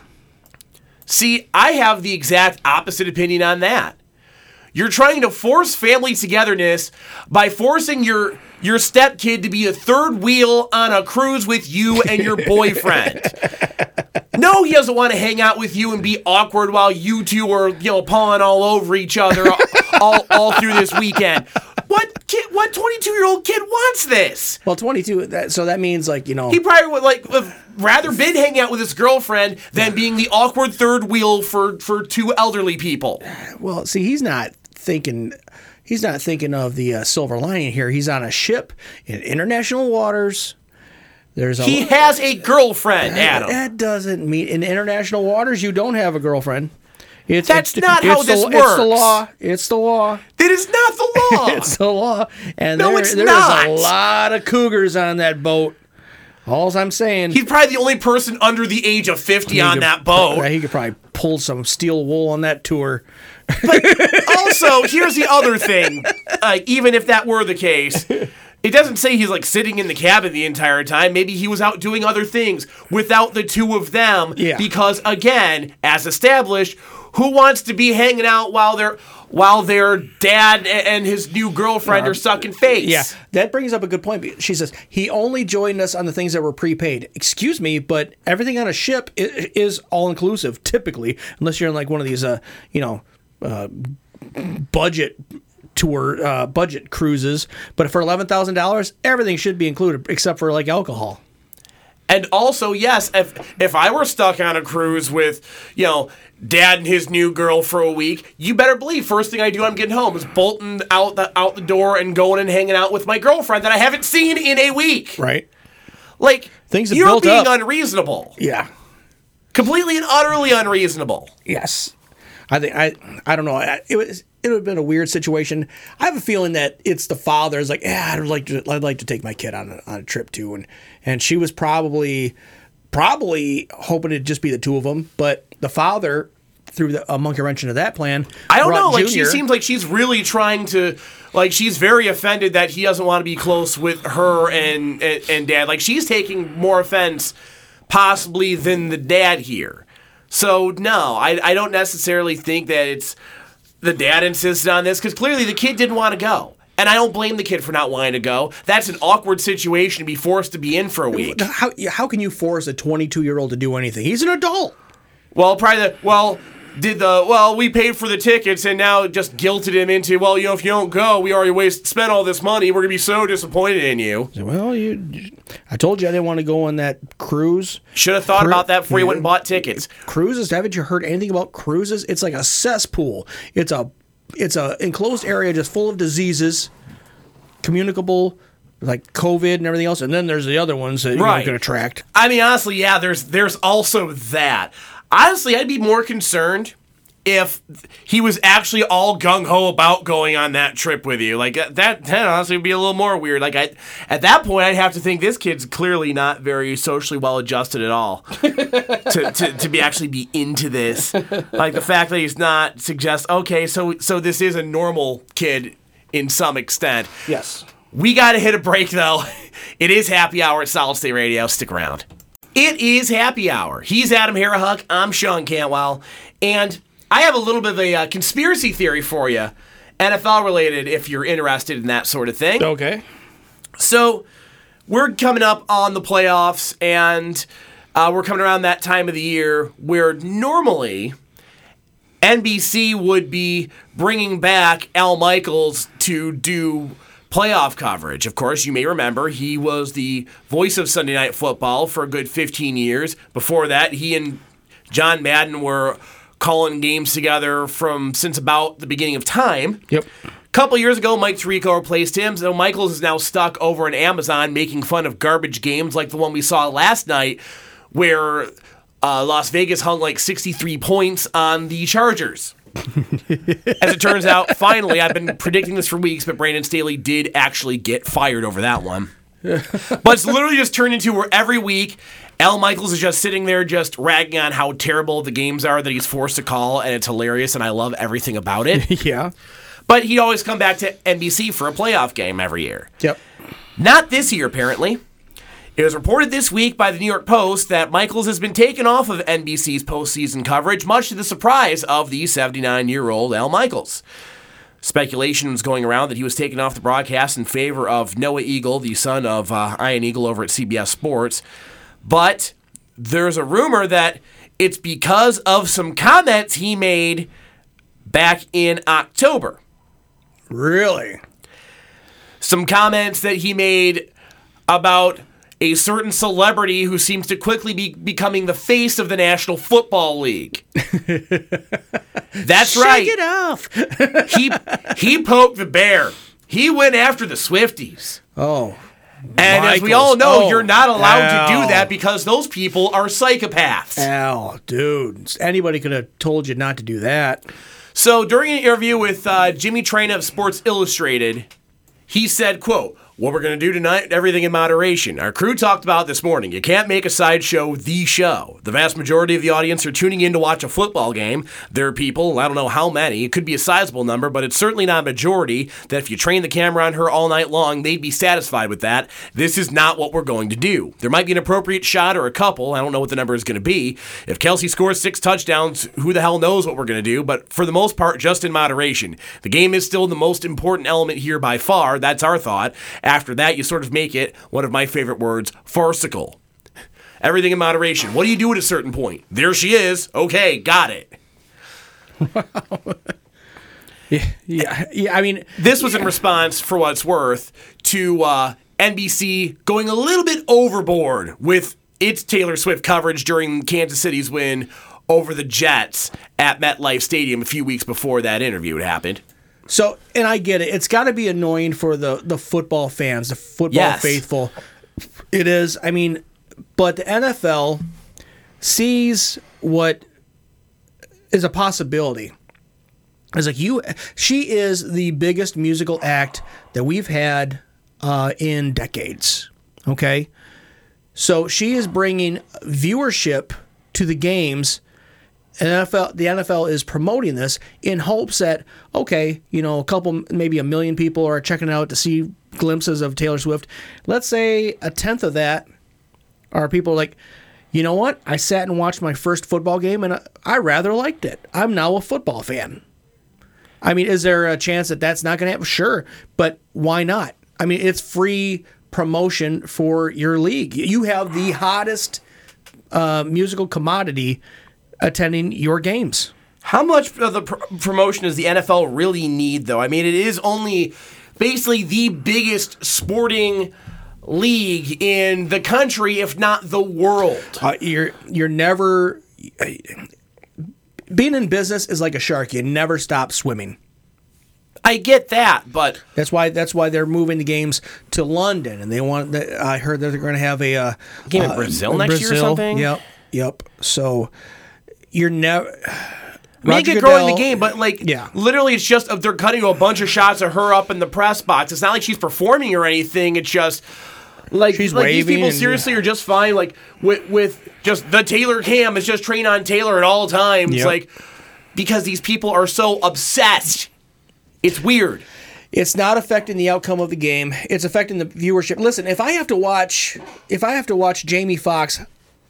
See, I have the exact opposite opinion on that. You're trying to force family togetherness by forcing your your stepkid to be a third wheel on a cruise with you and your boyfriend. No, he doesn't want to hang out with you and be awkward while you two are, you know, pawing all over each other all, all through this weekend. What kid? What twenty-two-year-old kid wants this? Well, twenty-two. That, so that means like you know He probably would like have rather been hanging out with his girlfriend than being the awkward third wheel for for two elderly people. Well, see, he's not thinking. He's not thinking of the uh, silver lining here. He's on a ship in international waters. There's a He has a girlfriend, Adam. That doesn't mean in international waters you don't have a girlfriend. It's, That's it's, not it's how the, this It's the works. law. It's the law. That is not the law. It's the law. And No, there, it's there's not. a lot of cougars on that boat. All I'm saying. He's probably the only person under the age of fifty he on could- that boat. He could probably pull some steel wool on that tour. Also, here's the other thing. Uh, even if that were the case, it doesn't say he's like sitting in the cabin the entire time. Maybe he was out doing other things without the two of them. Yeah. Because again, as established, who wants to be hanging out while they're while their dad and his new girlfriend are sucking face? Yeah, that brings up a good point. She says he only joined us on the things that were prepaid. Excuse me, but everything on a ship is, is all inclusive typically, unless you're in like one of these, uh, you know, uh, budget tour, uh, budget cruises. But for eleven thousand dollars, everything should be included except for like alcohol. And also, yes, if if I were stuck on a cruise with, you know, dad and his new girl for a week, you better believe first thing I do I'm getting home is bolting out the out the door and going and hanging out with my girlfriend that I haven't seen in a week. Right. Like, Things have you're built being up. unreasonable. Yeah. Completely and utterly unreasonable. Yes. I think I I don't know. I, it was it would have been a weird situation. I have a feeling that it's the father's like, yeah, I'd like to I'd like to take my kid on a, on a trip too, and and she was probably probably hoping it'd just be the two of them, but the father threw the, a monkey wrench into that plan. I don't brought know. Like, she Junior. seems like she's really trying to, like, she's very offended that he doesn't want to be close with her and and, and dad. Like, she's taking more offense possibly than the dad here. So no, I I don't necessarily think that it's the dad insisted on this because clearly the kid didn't want to go. And I don't blame the kid for not wanting to go. That's an awkward situation to be forced to be in for a week. How how can you force a twenty-two-year-old to do anything? He's an adult. Well, probably the, well, did the, well, we paid for the tickets and now just guilted him into, well, you know, if you don't go, we already waste, spent all this money. We're going to be so disappointed in you. Well, you, I told you I didn't want to go on that cruise. Should have thought Cru- about that before you went and bought tickets. Cruises, haven't you heard anything about cruises? It's like a cesspool. It's a it's a enclosed area just full of diseases, communicable, like COVID and everything else. And then there's the other ones that Right. you can attract. I mean, honestly, yeah, there's there's also that. Honestly, I'd be more concerned if he was actually all gung-ho about going on that trip with you. Like, that, that honestly would be a little more weird. Like, I, at that point, I'd have to think this kid's clearly not very socially well-adjusted at all to, to, to be actually be into this. Like, the fact that he's not suggests, okay, so so this is a normal kid in some extent. Yes. We got to hit a break, though. It is happy hour at Solid State Radio. Stick around. It is happy hour. He's Adam Harahuck. I'm Sean Cantwell. And I have a little bit of a uh, conspiracy theory for you, N F L related, if you're interested in that sort of thing. Okay. So we're coming up on the playoffs, and uh, we're coming around that time of the year where normally N B C would be bringing back Al Michaels to do playoff coverage. Of course, you may remember he was the voice of Sunday Night Football for a good fifteen years. Before that, he and John Madden were calling games together from since about the beginning of time. Yep. A couple years ago, Mike Tirico replaced him, so Michaels is now stuck over on Amazon making fun of garbage games like the one we saw last night where uh, Las Vegas hung like sixty-three points on the Chargers. As it turns out, finally, I've been predicting this for weeks, but Brandon Staley did actually get fired over that one. But it's literally just turned into where every week Al Michaels is just sitting there just ragging on how terrible the games are that he's forced to call, and it's hilarious, and I love everything about it. Yeah. But he'd always come back to N B C for a playoff game every year. Yep. Not this year, apparently. It was reported this week by the New York Post that Michaels has been taken off of N B C's postseason coverage, much to the surprise of the seventy-nine-year-old Al Michaels. Speculation was going around that he was taken off the broadcast in favor of Noah Eagle, the son of uh, Ian Eagle over at C B S Sports. But there's a rumor that it's because of some comments he made back in October. Really? Some comments that he made about a certain celebrity who seems to quickly be becoming the face of the National Football League. That's Shake right. it off. he he poked the bear. He went after the Swifties. Oh. And as we Michaels. all know, Oh, you're not allowed Al. to do that because those people are psychopaths. Al, dude. Anybody could have told you not to do that. So during an interview with uh, Jimmy Traina of Sports Illustrated, he said, quote, "What we're going to do tonight, everything in moderation. Our crew talked about this morning. You can't make a sideshow the show. The vast majority of the audience are tuning in to watch a football game. There are people, I don't know how many, it could be a sizable number, but it's certainly not a majority, that if you train the camera on her all night long, they'd be satisfied with that. This is not what we're going to do. There might be an appropriate shot or a couple. I don't know what the number is going to be. If Kelsey scores six touchdowns, who the hell knows what we're going to do, but for the most part, just in moderation. The game is still the most important element here by far. That's our thought. After that, you sort of make it, one of my favorite words, farcical. Everything in moderation. What do you do at a certain point? There she is. Okay, got it." Wow. yeah, yeah, yeah. I mean, This was in response, for what it's worth, to uh, N B C going a little bit overboard with its Taylor Swift coverage during Kansas City's win over the Jets at MetLife Stadium a few weeks before that interview had happened. so, and I get it. It's got to be annoying for the, the football fans, the football Yes. faithful. It is. I mean, but the N F L sees what is a possibility. It's like you. She is the biggest musical act that we've had uh, in decades. Okay, so she is bringing viewership to the games. And N F L, the N F L is promoting this in hopes that, okay, you know, a couple, maybe a million people are checking it out to see glimpses of Taylor Swift. Let's say a tenth of that are people like, you know what? I sat and watched my first football game and I, I rather liked it. I'm now a football fan. I mean, is there a chance that that's not going to happen? Sure, but why not? I mean, it's free promotion for your league. You have the hottest uh, musical commodity attending your games. How much of the pr- promotion does the N F L really need, though? I mean, it is only basically the biggest sporting league in the country, if not the world. Uh, you're you're never being in business is like a shark. You never stop swimming. I get that, but That's why that's why they're moving the games to London, and they want. I heard that they're going to have a uh, game in uh, Brazil next year or something. Yep, yep. So you're never. Make it growing the game, but like, Yeah. literally, it's just they're cutting to a bunch of shots of her up in the press box. It's not like she's performing or anything. It's just like, She's like these waving people and- seriously are just fine. Like with with just the Taylor cam is just train on Taylor at all times. Yep. Like because these people are so obsessed. It's weird. It's not affecting the outcome of the game. It's affecting the viewership. Listen, if I have to watch, if I have to watch Jamie Foxx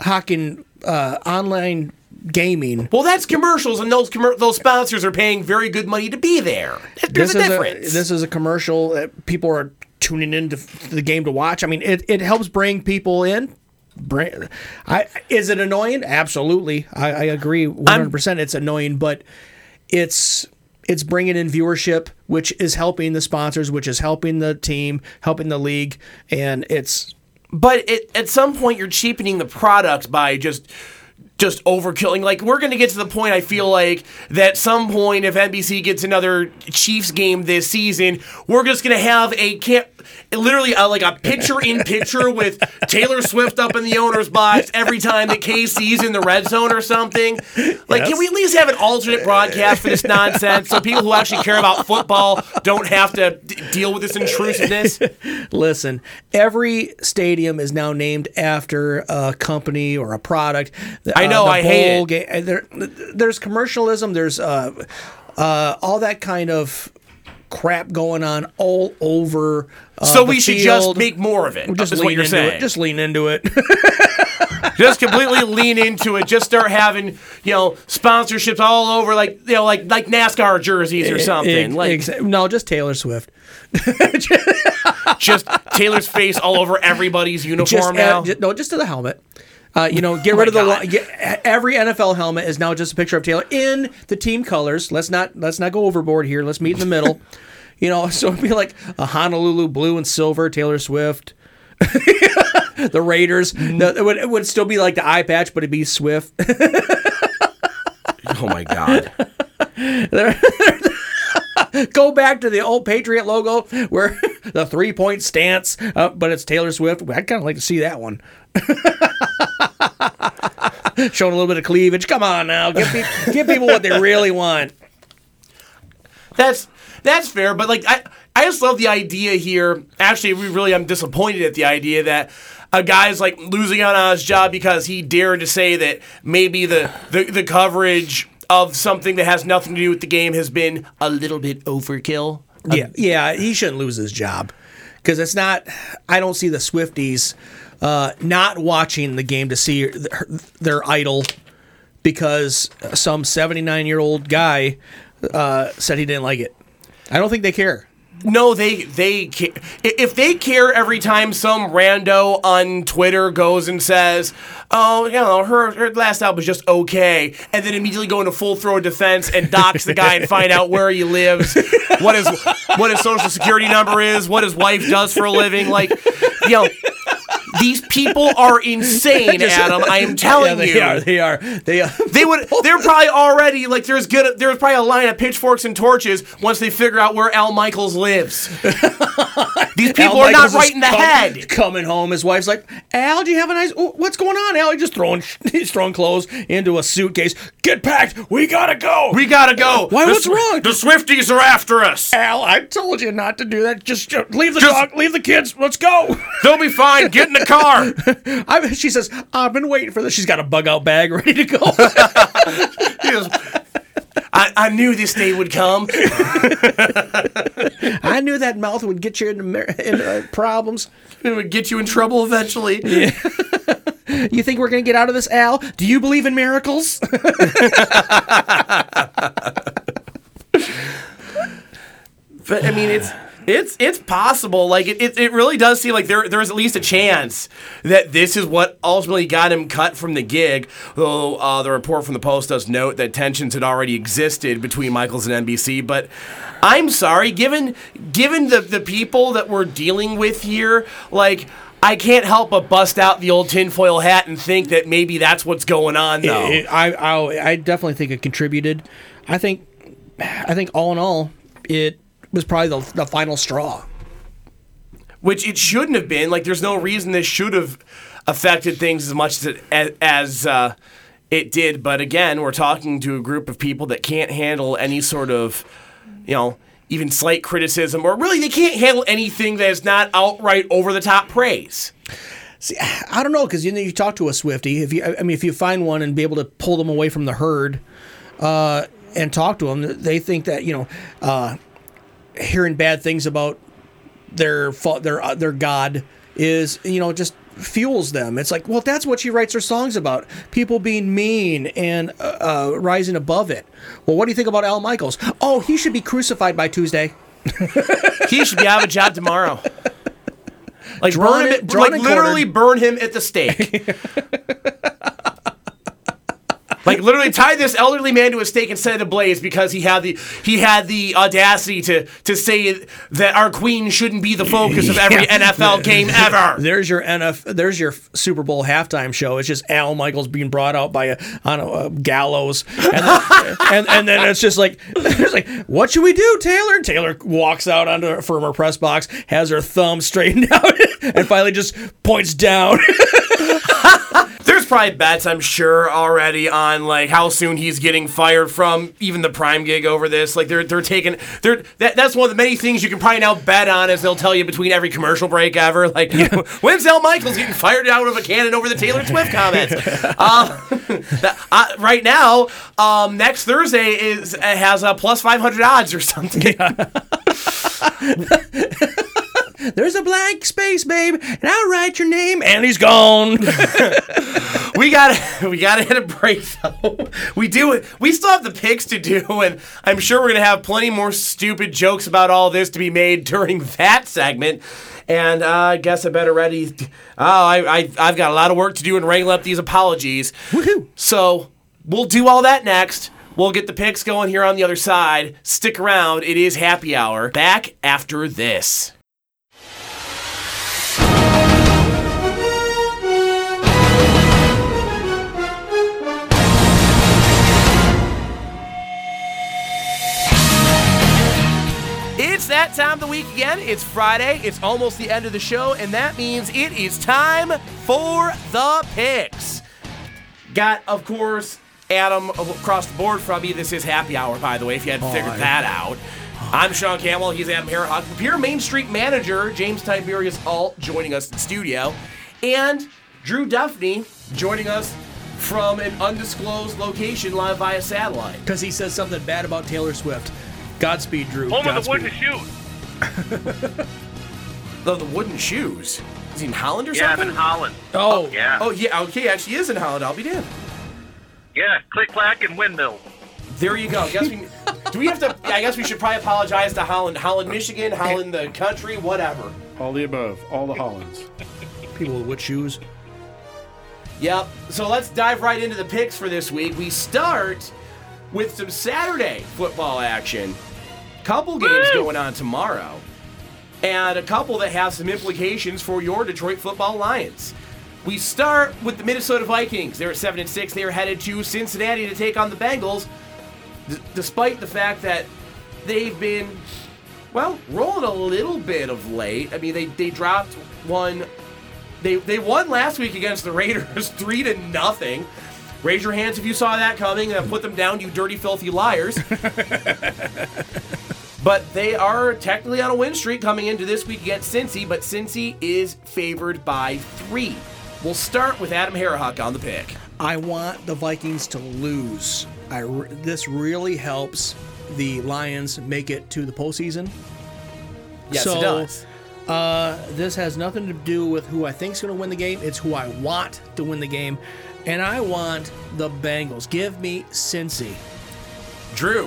hawking uh, online gaming. Well, that's commercials, and those commer- those sponsors are paying very good money to be there. There's This a is difference. a, this is a commercial that people are tuning into the game to watch. I mean, it, it helps bring people in. Bring, I, is it annoying? Absolutely. I, I agree one hundred percent. It's annoying, but it's it's bringing in viewership, which is helping the sponsors, which is helping the team, helping the league, and it's... But it, at some point, you're cheapening the product by just just overkilling. Like, we're going to get to the point, I feel like, that at some point, if N B C gets another Chiefs game this season, we're just going to have a camp, literally a, like a picture-in-picture with Taylor Swift up in the owner's box every time that K C's in the red zone or something. Like, Yes. can we at least have an alternate broadcast for this nonsense so people who actually care about football don't have to d- deal with this intrusiveness? Listen, every stadium is now named after a company or a product. I know, the I hate bowl it. ga- there, there's commercialism. There's uh, uh, all that kind of crap going on all over. Uh, So the we should field. just make more of it. Just is lean what you're into saying. it. Just lean into it. Just completely lean into it. Just start having, you know, sponsorships all over, like you know, like like NASCAR jerseys or something. Ex- Like exa- no, just Taylor Swift. just Taylor's face all over everybody's uniform Just now. add, ju- no, just to the helmet. Uh, you know, get Oh my rid of the God. li- get, every N F L helmet is now just a picture of Taylor in the team colors. Let's not let's not go overboard here. Let's meet in the middle. You know, so it'd be like a Honolulu blue and silver Taylor Swift. The Raiders. The, it, would, it would still be like the eye patch, but it'd be Swift. Oh my God. Go back to the old Patriot logo where the three point stance, uh, but it's Taylor Swift. I'd kind of like to see that one. Showing a little bit of cleavage. Come on now, give, pe- give people what they really want. That's that's fair, but like I I just love the idea here. Actually, we really I'm disappointed at the idea that a guy's like losing out on his job because he dared to say that maybe the the, the coverage of something that has nothing to do with the game has been a little bit overkill. Yeah, yeah, he shouldn't lose his job because it's not. I don't see the Swifties uh, not watching the game to see their, their idol because some seventy-nine year old guy uh, said he didn't like it. I don't think they care. No, they they ca- if they care every time some rando on Twitter goes and says, "Oh, you know, her, her last album was just okay," and then immediately go into full throw defense and dox the guy and find out where he lives, what his what his social security number is, what his wife does for a living, like, you know. These people are insane, Adam. I am telling yeah, they you. are. They are. They are. They would. They're probably already like. There's good. There's probably a line of pitchforks and torches once they figure out where Al Michaels lives. These people Al are not Michaels right is in the come- head. Coming home, his wife's like, "Al, do you have a nice? Oh, what's going on, Al?" He's just throwing, he's throwing clothes into a suitcase. Get packed. We gotta go. We gotta go. Why, The what's Swi- wrong? The Swifties are after us. Al, I told you not to do that. Just uh, leave the Just- dog. Leave the kids. Let's go. They'll be fine. Get in the car. I, she says, "I've been waiting for this." She's got a bug out bag ready to go. He goes, I, I knew this day would come. I knew that mouth would get you into, mer- into uh, problems. It would get you in trouble eventually. You think we're gonna get out of this, Al? Do you believe in miracles? But I mean, it's it's it's possible. Like it, it, it really does seem like there there's at least a chance that this is what ultimately got him cut from the gig. Though uh, the report from the Post does note that tensions had already existed between Michaels and N B C. But I'm sorry, given given the the people that we're dealing with here, like. I can't help but bust out the old tinfoil hat and think that maybe that's what's going on, though. It- I, I I definitely think it contributed. I think I think all in all, it was probably the, the final straw. Which it shouldn't have been. Like, there's no reason this should have affected things as much as it, as, as uh, it did. But again, we're talking to a group of people that can't handle any sort of, you know, even slight criticism, or really they can't handle anything that is not outright over-the-top praise. See, I don't know because you know you talk to a Swiftie. If you, I mean, if you find one and be able to pull them away from the herd, uh, and talk to them, they think that you know, uh, hearing bad things about their fa- their uh, their God is you know just fuels them. It's like, well, that's what she writes her songs about. People being mean and uh, uh, rising above it. Well, what do you think about Al Michaels? Oh, he should be crucified by Tuesday. He should be out of a job tomorrow. Like, Drawn burn him, it- at- drawn like and literally quartered. burn him at the stake. Like, literally tie this elderly man to a stake and set it ablaze because he had the he had the audacity to to say that our queen shouldn't be the focus of every N F L game ever. There's your N F. There's your Super Bowl halftime show. It's just Al Michaels being brought out by a on a, a gallows, and then, and, and then it's just like it's like, what should we do, Taylor? And Taylor walks out onto from her press box, has her thumb straightened out, and finally just points down. There's probably bets, I'm sure, already on like how soon he's getting fired from even the Prime gig over this. Like they're they're taking they're that, that's one of the many things you can probably now bet on, as they'll tell you between every commercial break ever. Like, when's Al Michaels getting fired out of a cannon over the Taylor Swift comments? uh, that, uh, right now, um, next Thursday is has a plus five hundred odds or something. There's a blank space, babe, and I'll write your name. And he's gone. we gotta we gotta hit a break though. We do it. We still have the picks to do, and I'm sure we're gonna have plenty more stupid jokes about all this to be made during that segment. And uh, I guess I better ready. Oh, I, I I've got a lot of work to do and wrangle up these apologies. Woohoo! So we'll do all that next. We'll get the picks going here on the other side. Stick around. It is happy hour. Back after this. It's that time of the week again. It's Friday. It's almost the end of the show, and that means it is time for the picks. Got, of course, Adam across the board from me. This is happy hour, by the way, if you hadn't figured that out. I'm Sean Campbell. He's Adam Harahawk. Pure Main Street manager James Tiberius Alt joining us in studio. And Drew Duffney joining us from an undisclosed location live via satellite. Because he says something bad about Taylor Swift. Godspeed, Drew. Home of the Godspeed. wooden shoes. The, the wooden shoes. Is he in Holland or Yeah, I'm something? in Holland. Oh, Yeah. Oh, yeah, okay, actually is in Holland. I'll be damned. Yeah, click clack and windmill. There you go. I guess we, do we have to, I guess we should probably apologize to Holland. Holland, Michigan, Holland, the country, whatever. All the above. All the Hollands. people with wood shoes. Yep. So let's dive right into the picks for this week. We start with some Saturday football action. Couple games going on tomorrow. And a couple that have some implications for your Detroit Football Lions. We start with the Minnesota Vikings. They're at seven and six. They are headed to Cincinnati to take on the Bengals, d- despite the fact that they've been, well, rolling a little bit of late. I mean, they, they dropped one. They they won last week against the Raiders, three to nothing. Raise your hands if you saw that coming, and put them down, you dirty, filthy liars. But they are technically on a win streak coming into this week against Cincy, but Cincy is favored by three. We'll start with Adam Harahawk on the pick. I want the Vikings to lose. I re- this really helps the Lions make it to the postseason. Yes, so, it does. Uh, this has nothing to do with who I think is going to win the game. It's who I want to win the game. And I want the Bengals. Give me Cincy. Drew.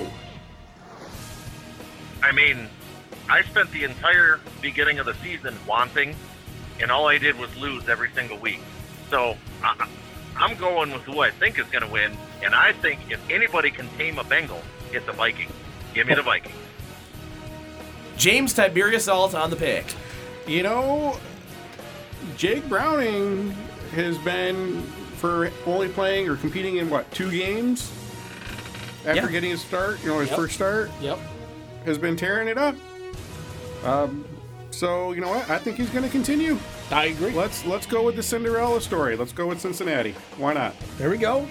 I mean, I spent the entire beginning of the season wanting, and all I did was lose every single week. So I, I'm going with who I think is going to win, and I think if anybody can tame a Bengal, it's the Vikings. Give me the Vikings. James Tiberius Alt on the pick. You know, Jake Browning has been for only playing or competing in what, two games after Yeah. getting his start, you know, his Yep. first start, Yep. has been tearing it up. Um, so you know what? I think he's going to continue. I agree. Let's let's go with the Cinderella story. Let's go with Cincinnati. Why not? There we go.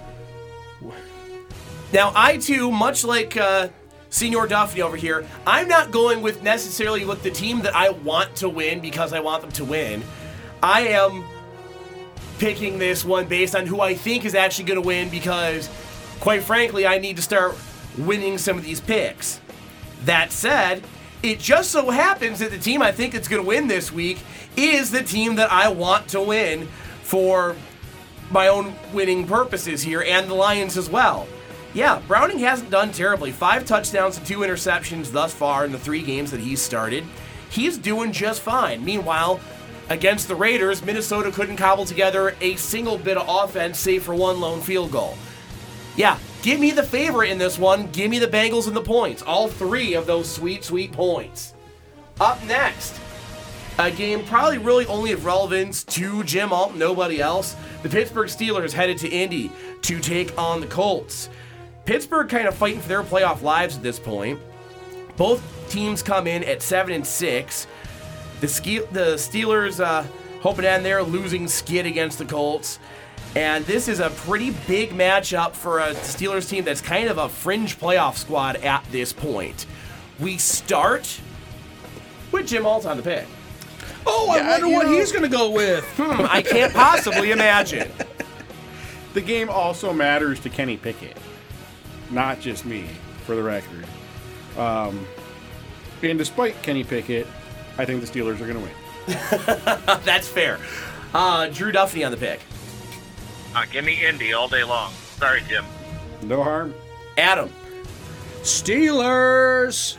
Now, I too, much like uh, Senior Duffy over here, I'm not going with necessarily with the team that I want to win because I want them to win. I am picking this one based on who I think is actually going to win because, quite frankly, I need to start winning some of these picks. That said, It just so happens that the team I think that's going to win this week is the team that I want to win for my own winning purposes here, and the Lions as well. Yeah, Browning hasn't done terribly. Five touchdowns and two interceptions thus far in the three games that he's started. He's doing just fine. Meanwhile, against the Raiders, Minnesota couldn't cobble together a single bit of offense save for one lone field goal. Yeah, give me the favorite in this one. Give me the Bengals and the points. All three of those sweet, sweet points. Up next, a game probably really only of relevance to Jim Alt, nobody else. The Pittsburgh Steelers headed to Indy to take on the Colts. Pittsburgh kind of fighting for their playoff lives at this point. Both teams come in at seven and six. The, ske- the Steelers uh, hoping to end their losing skid against the Colts. And this is a pretty big matchup for a Steelers team that's kind of a fringe playoff squad at this point. We start with Jim Alt on the pick. Oh, I Yeah, wonder you what know- he's going to go with. Hmm, I can't possibly imagine. The game also matters to Kenny Pickett, not just me, for the record. Um, and despite Kenny Pickett, I think the Steelers are going to win. That's fair. Uh, Drew Duffy on the pick. Uh, give me Indy all day long. Sorry, Jim. No harm. Adam. Steelers.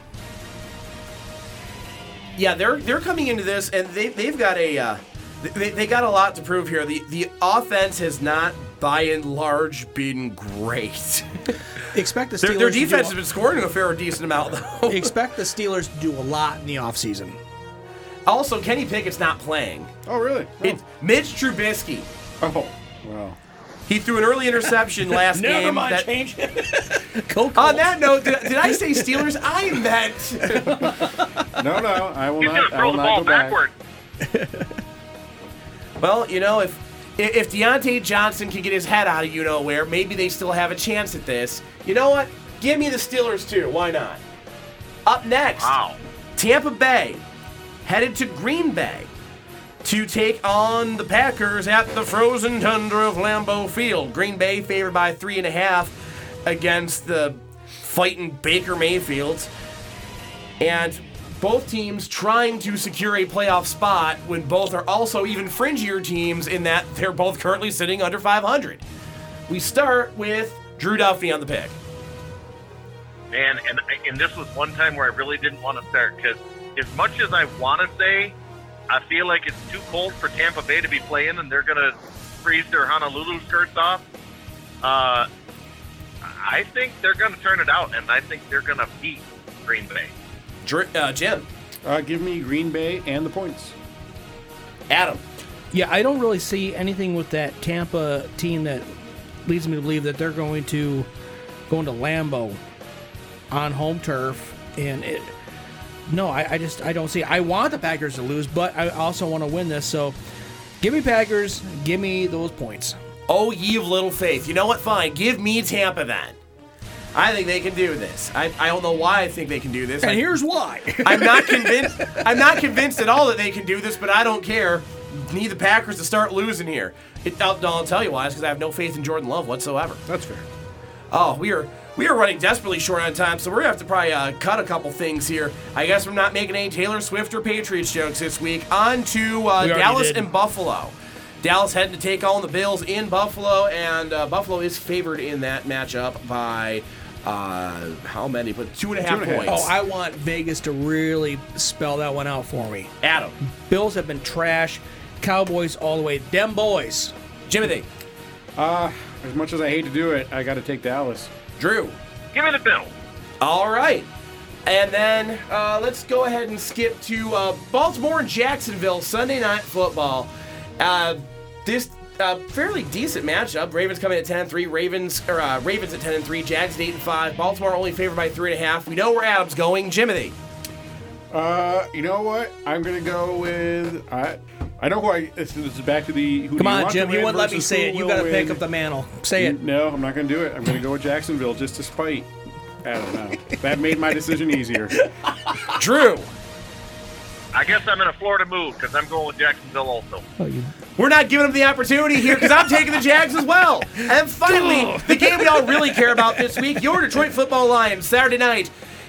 Yeah, they're they're coming into this, and they they've got a uh, they they got a lot to prove here. The the offense has not, by and large, been great. Expect the Steelers their, their to do defense a- has been scoring a fair decent amount, though. Expect the Steelers to do a lot in the offseason. Also, Kenny Pickett's not playing. Oh, really? Oh, It's Mitch Trubisky. oh well. He threw an early interception last Never game. mind, that- change it. Go On Colts. that note, did, did I say Steelers? I meant. No, no, I will He's not. going to I throw will the not ball go back. backward. Well, you know, if if Deontay Johnson can get his head out of you nowhere, maybe they still have a chance at this. You know what? Give me the Steelers too. Why not? Up next, Wow. Tampa Bay headed to Green Bay to take on the Packers at the frozen tundra of Lambeau Field. Green Bay favored by three and a half against the fighting Baker Mayfields. And both teams trying to secure a playoff spot when both are also even fringier teams in that they're both currently sitting under five hundred. We start with Drew Duffy on the pick. Man, and and this was one time where I really didn't want to start because as much as I want to say, I feel like it's too cold for Tampa Bay to be playing and they're going to freeze their Honolulu skirts off. Uh, I think they're going to turn it out, and I think they're going to beat Green Bay. Dr- uh, Jim. Uh, give me Green Bay and the points. Adam. Yeah, I don't really see anything with that Tampa team that leads me to believe that they're going to go into Lambeau on home turf. And it, no, I, I just I don't see. I want the Packers to lose, but I also want to win this. So, give me Packers. Give me those points. Oh, ye of little faith. You know what? Fine. Give me Tampa then. I think they can do this. I, I don't know why I think they can do this. And I, here's why. I'm not convinced. I'm not convinced at all that they can do this, but I don't care. Need the Packers to start losing here. It, I'll, I'll tell you why. It's because I have no faith in Jordan Love whatsoever. That's fair. Oh, we are we are running desperately short on time, so we're gonna have to probably uh, cut a couple things here. I guess we're not making any Taylor Swift or Patriots jokes this week. On to uh, We already Dallas did. and Buffalo. Dallas heading to take on the Bills in Buffalo, and uh, Buffalo is favored in that matchup by uh, how many? But two and a half Two and a half. points. Oh, I want Vegas to really spell that one out for me. Adam, Bills have been trash. Cowboys all the way. Them boys. Jimothy, Uh, as much as I hate to do it, I got to take Dallas. Drew. Give me the Bills. All right. And then uh, let's go ahead and skip to uh, Baltimore and Jacksonville, Sunday Night Football. Uh, this uh, fairly decent matchup. Ravens coming at ten and three. Ravens or uh, Ravens at ten and three. Jags at eight and five. Baltimore only favored by three and a half. We know where Adam's going. Jimothy. Uh, you know what? I'm gonna go with I. I know who I. This is back to the. Who Come do you on, want Jim. to You win wouldn't let me versus say it. who You will got to pick win. up the mantle. Say it. No, I'm not gonna do it. I'm gonna go with Jacksonville just to spite. I don't know. That made my decision easier. Drew. I guess I'm in a Florida mood because I'm going with Jacksonville also. Oh, you. We're not giving them the opportunity here because I'm taking the Jags as well. And finally, the game we all really care about this week, your Detroit Football Lions, Saturday night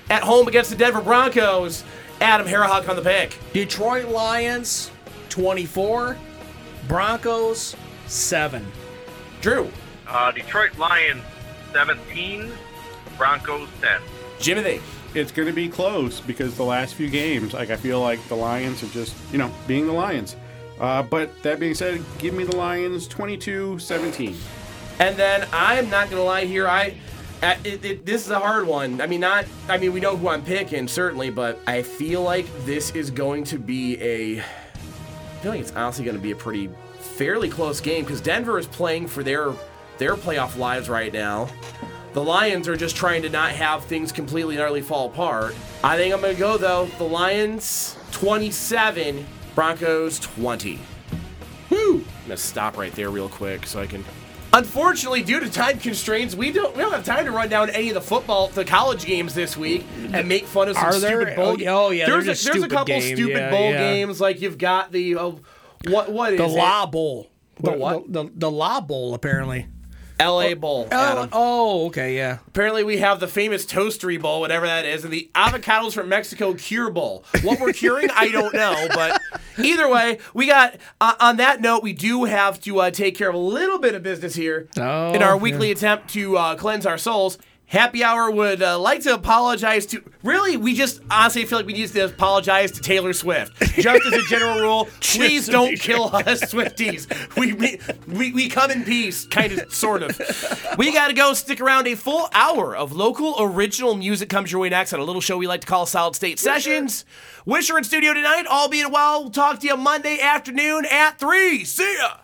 at home against the Denver Broncos. Adam Harahawk on the pick. Detroit Lions, twenty-four. Broncos, seven. Drew. Uh, Detroit Lions seventeen, Broncos ten. Jimothy. It's going to be close because the last few games, like I feel like the Lions are just, you know, being the Lions. Uh, but that being said, give me the Lions twenty-two seventeen. And then I'm not going to lie here. I. Uh, it, it, this is a hard one. I mean, not. I mean, we know who I'm picking, certainly, but I feel like this is going to be a. I feel like it's honestly going to be a pretty fairly close game because Denver is playing for their their playoff lives right now. The Lions are just trying to not have things completely and utterly fall apart. I think I'm going to go though. The Lions twenty-seven, Broncos twenty. Woo! I'm going to stop right there real quick so I can. Unfortunately, due to time constraints, we don't we don't have time to run down any of the football, the college games this week and make fun of some Are stupid there? bowl Oh, games. oh, yeah, there's they're a, just there's a stupid couple games. stupid Yeah, bowl yeah. games. Like you've got the uh, what what is The it? La Bowl. The what? The, the, the La Bowl, apparently. L A Bowl. Oh, Adam. oh, okay, yeah. Apparently, we have the famous Toastery Bowl, whatever that is, and the Avocados from Mexico Cure Bowl. What we're curing, I don't know, but either way, we got. Uh, on that note, we do have to uh, take care of a little bit of business here Oh, in our weekly yeah. attempt to uh, cleanse our souls. Happy Hour would uh, like to apologize to. Really, we just honestly feel like we need to apologize to Taylor Swift. Just as a general rule, please don't kill us, Swifties. We, we we we come in peace, kind of, sort of. We got to go. Stick around. A full hour of local original music comes your way next on a little show we like to call Solid State Sessions. Wisher in studio tonight. All being well, we'll talk to you Monday afternoon at three. See ya.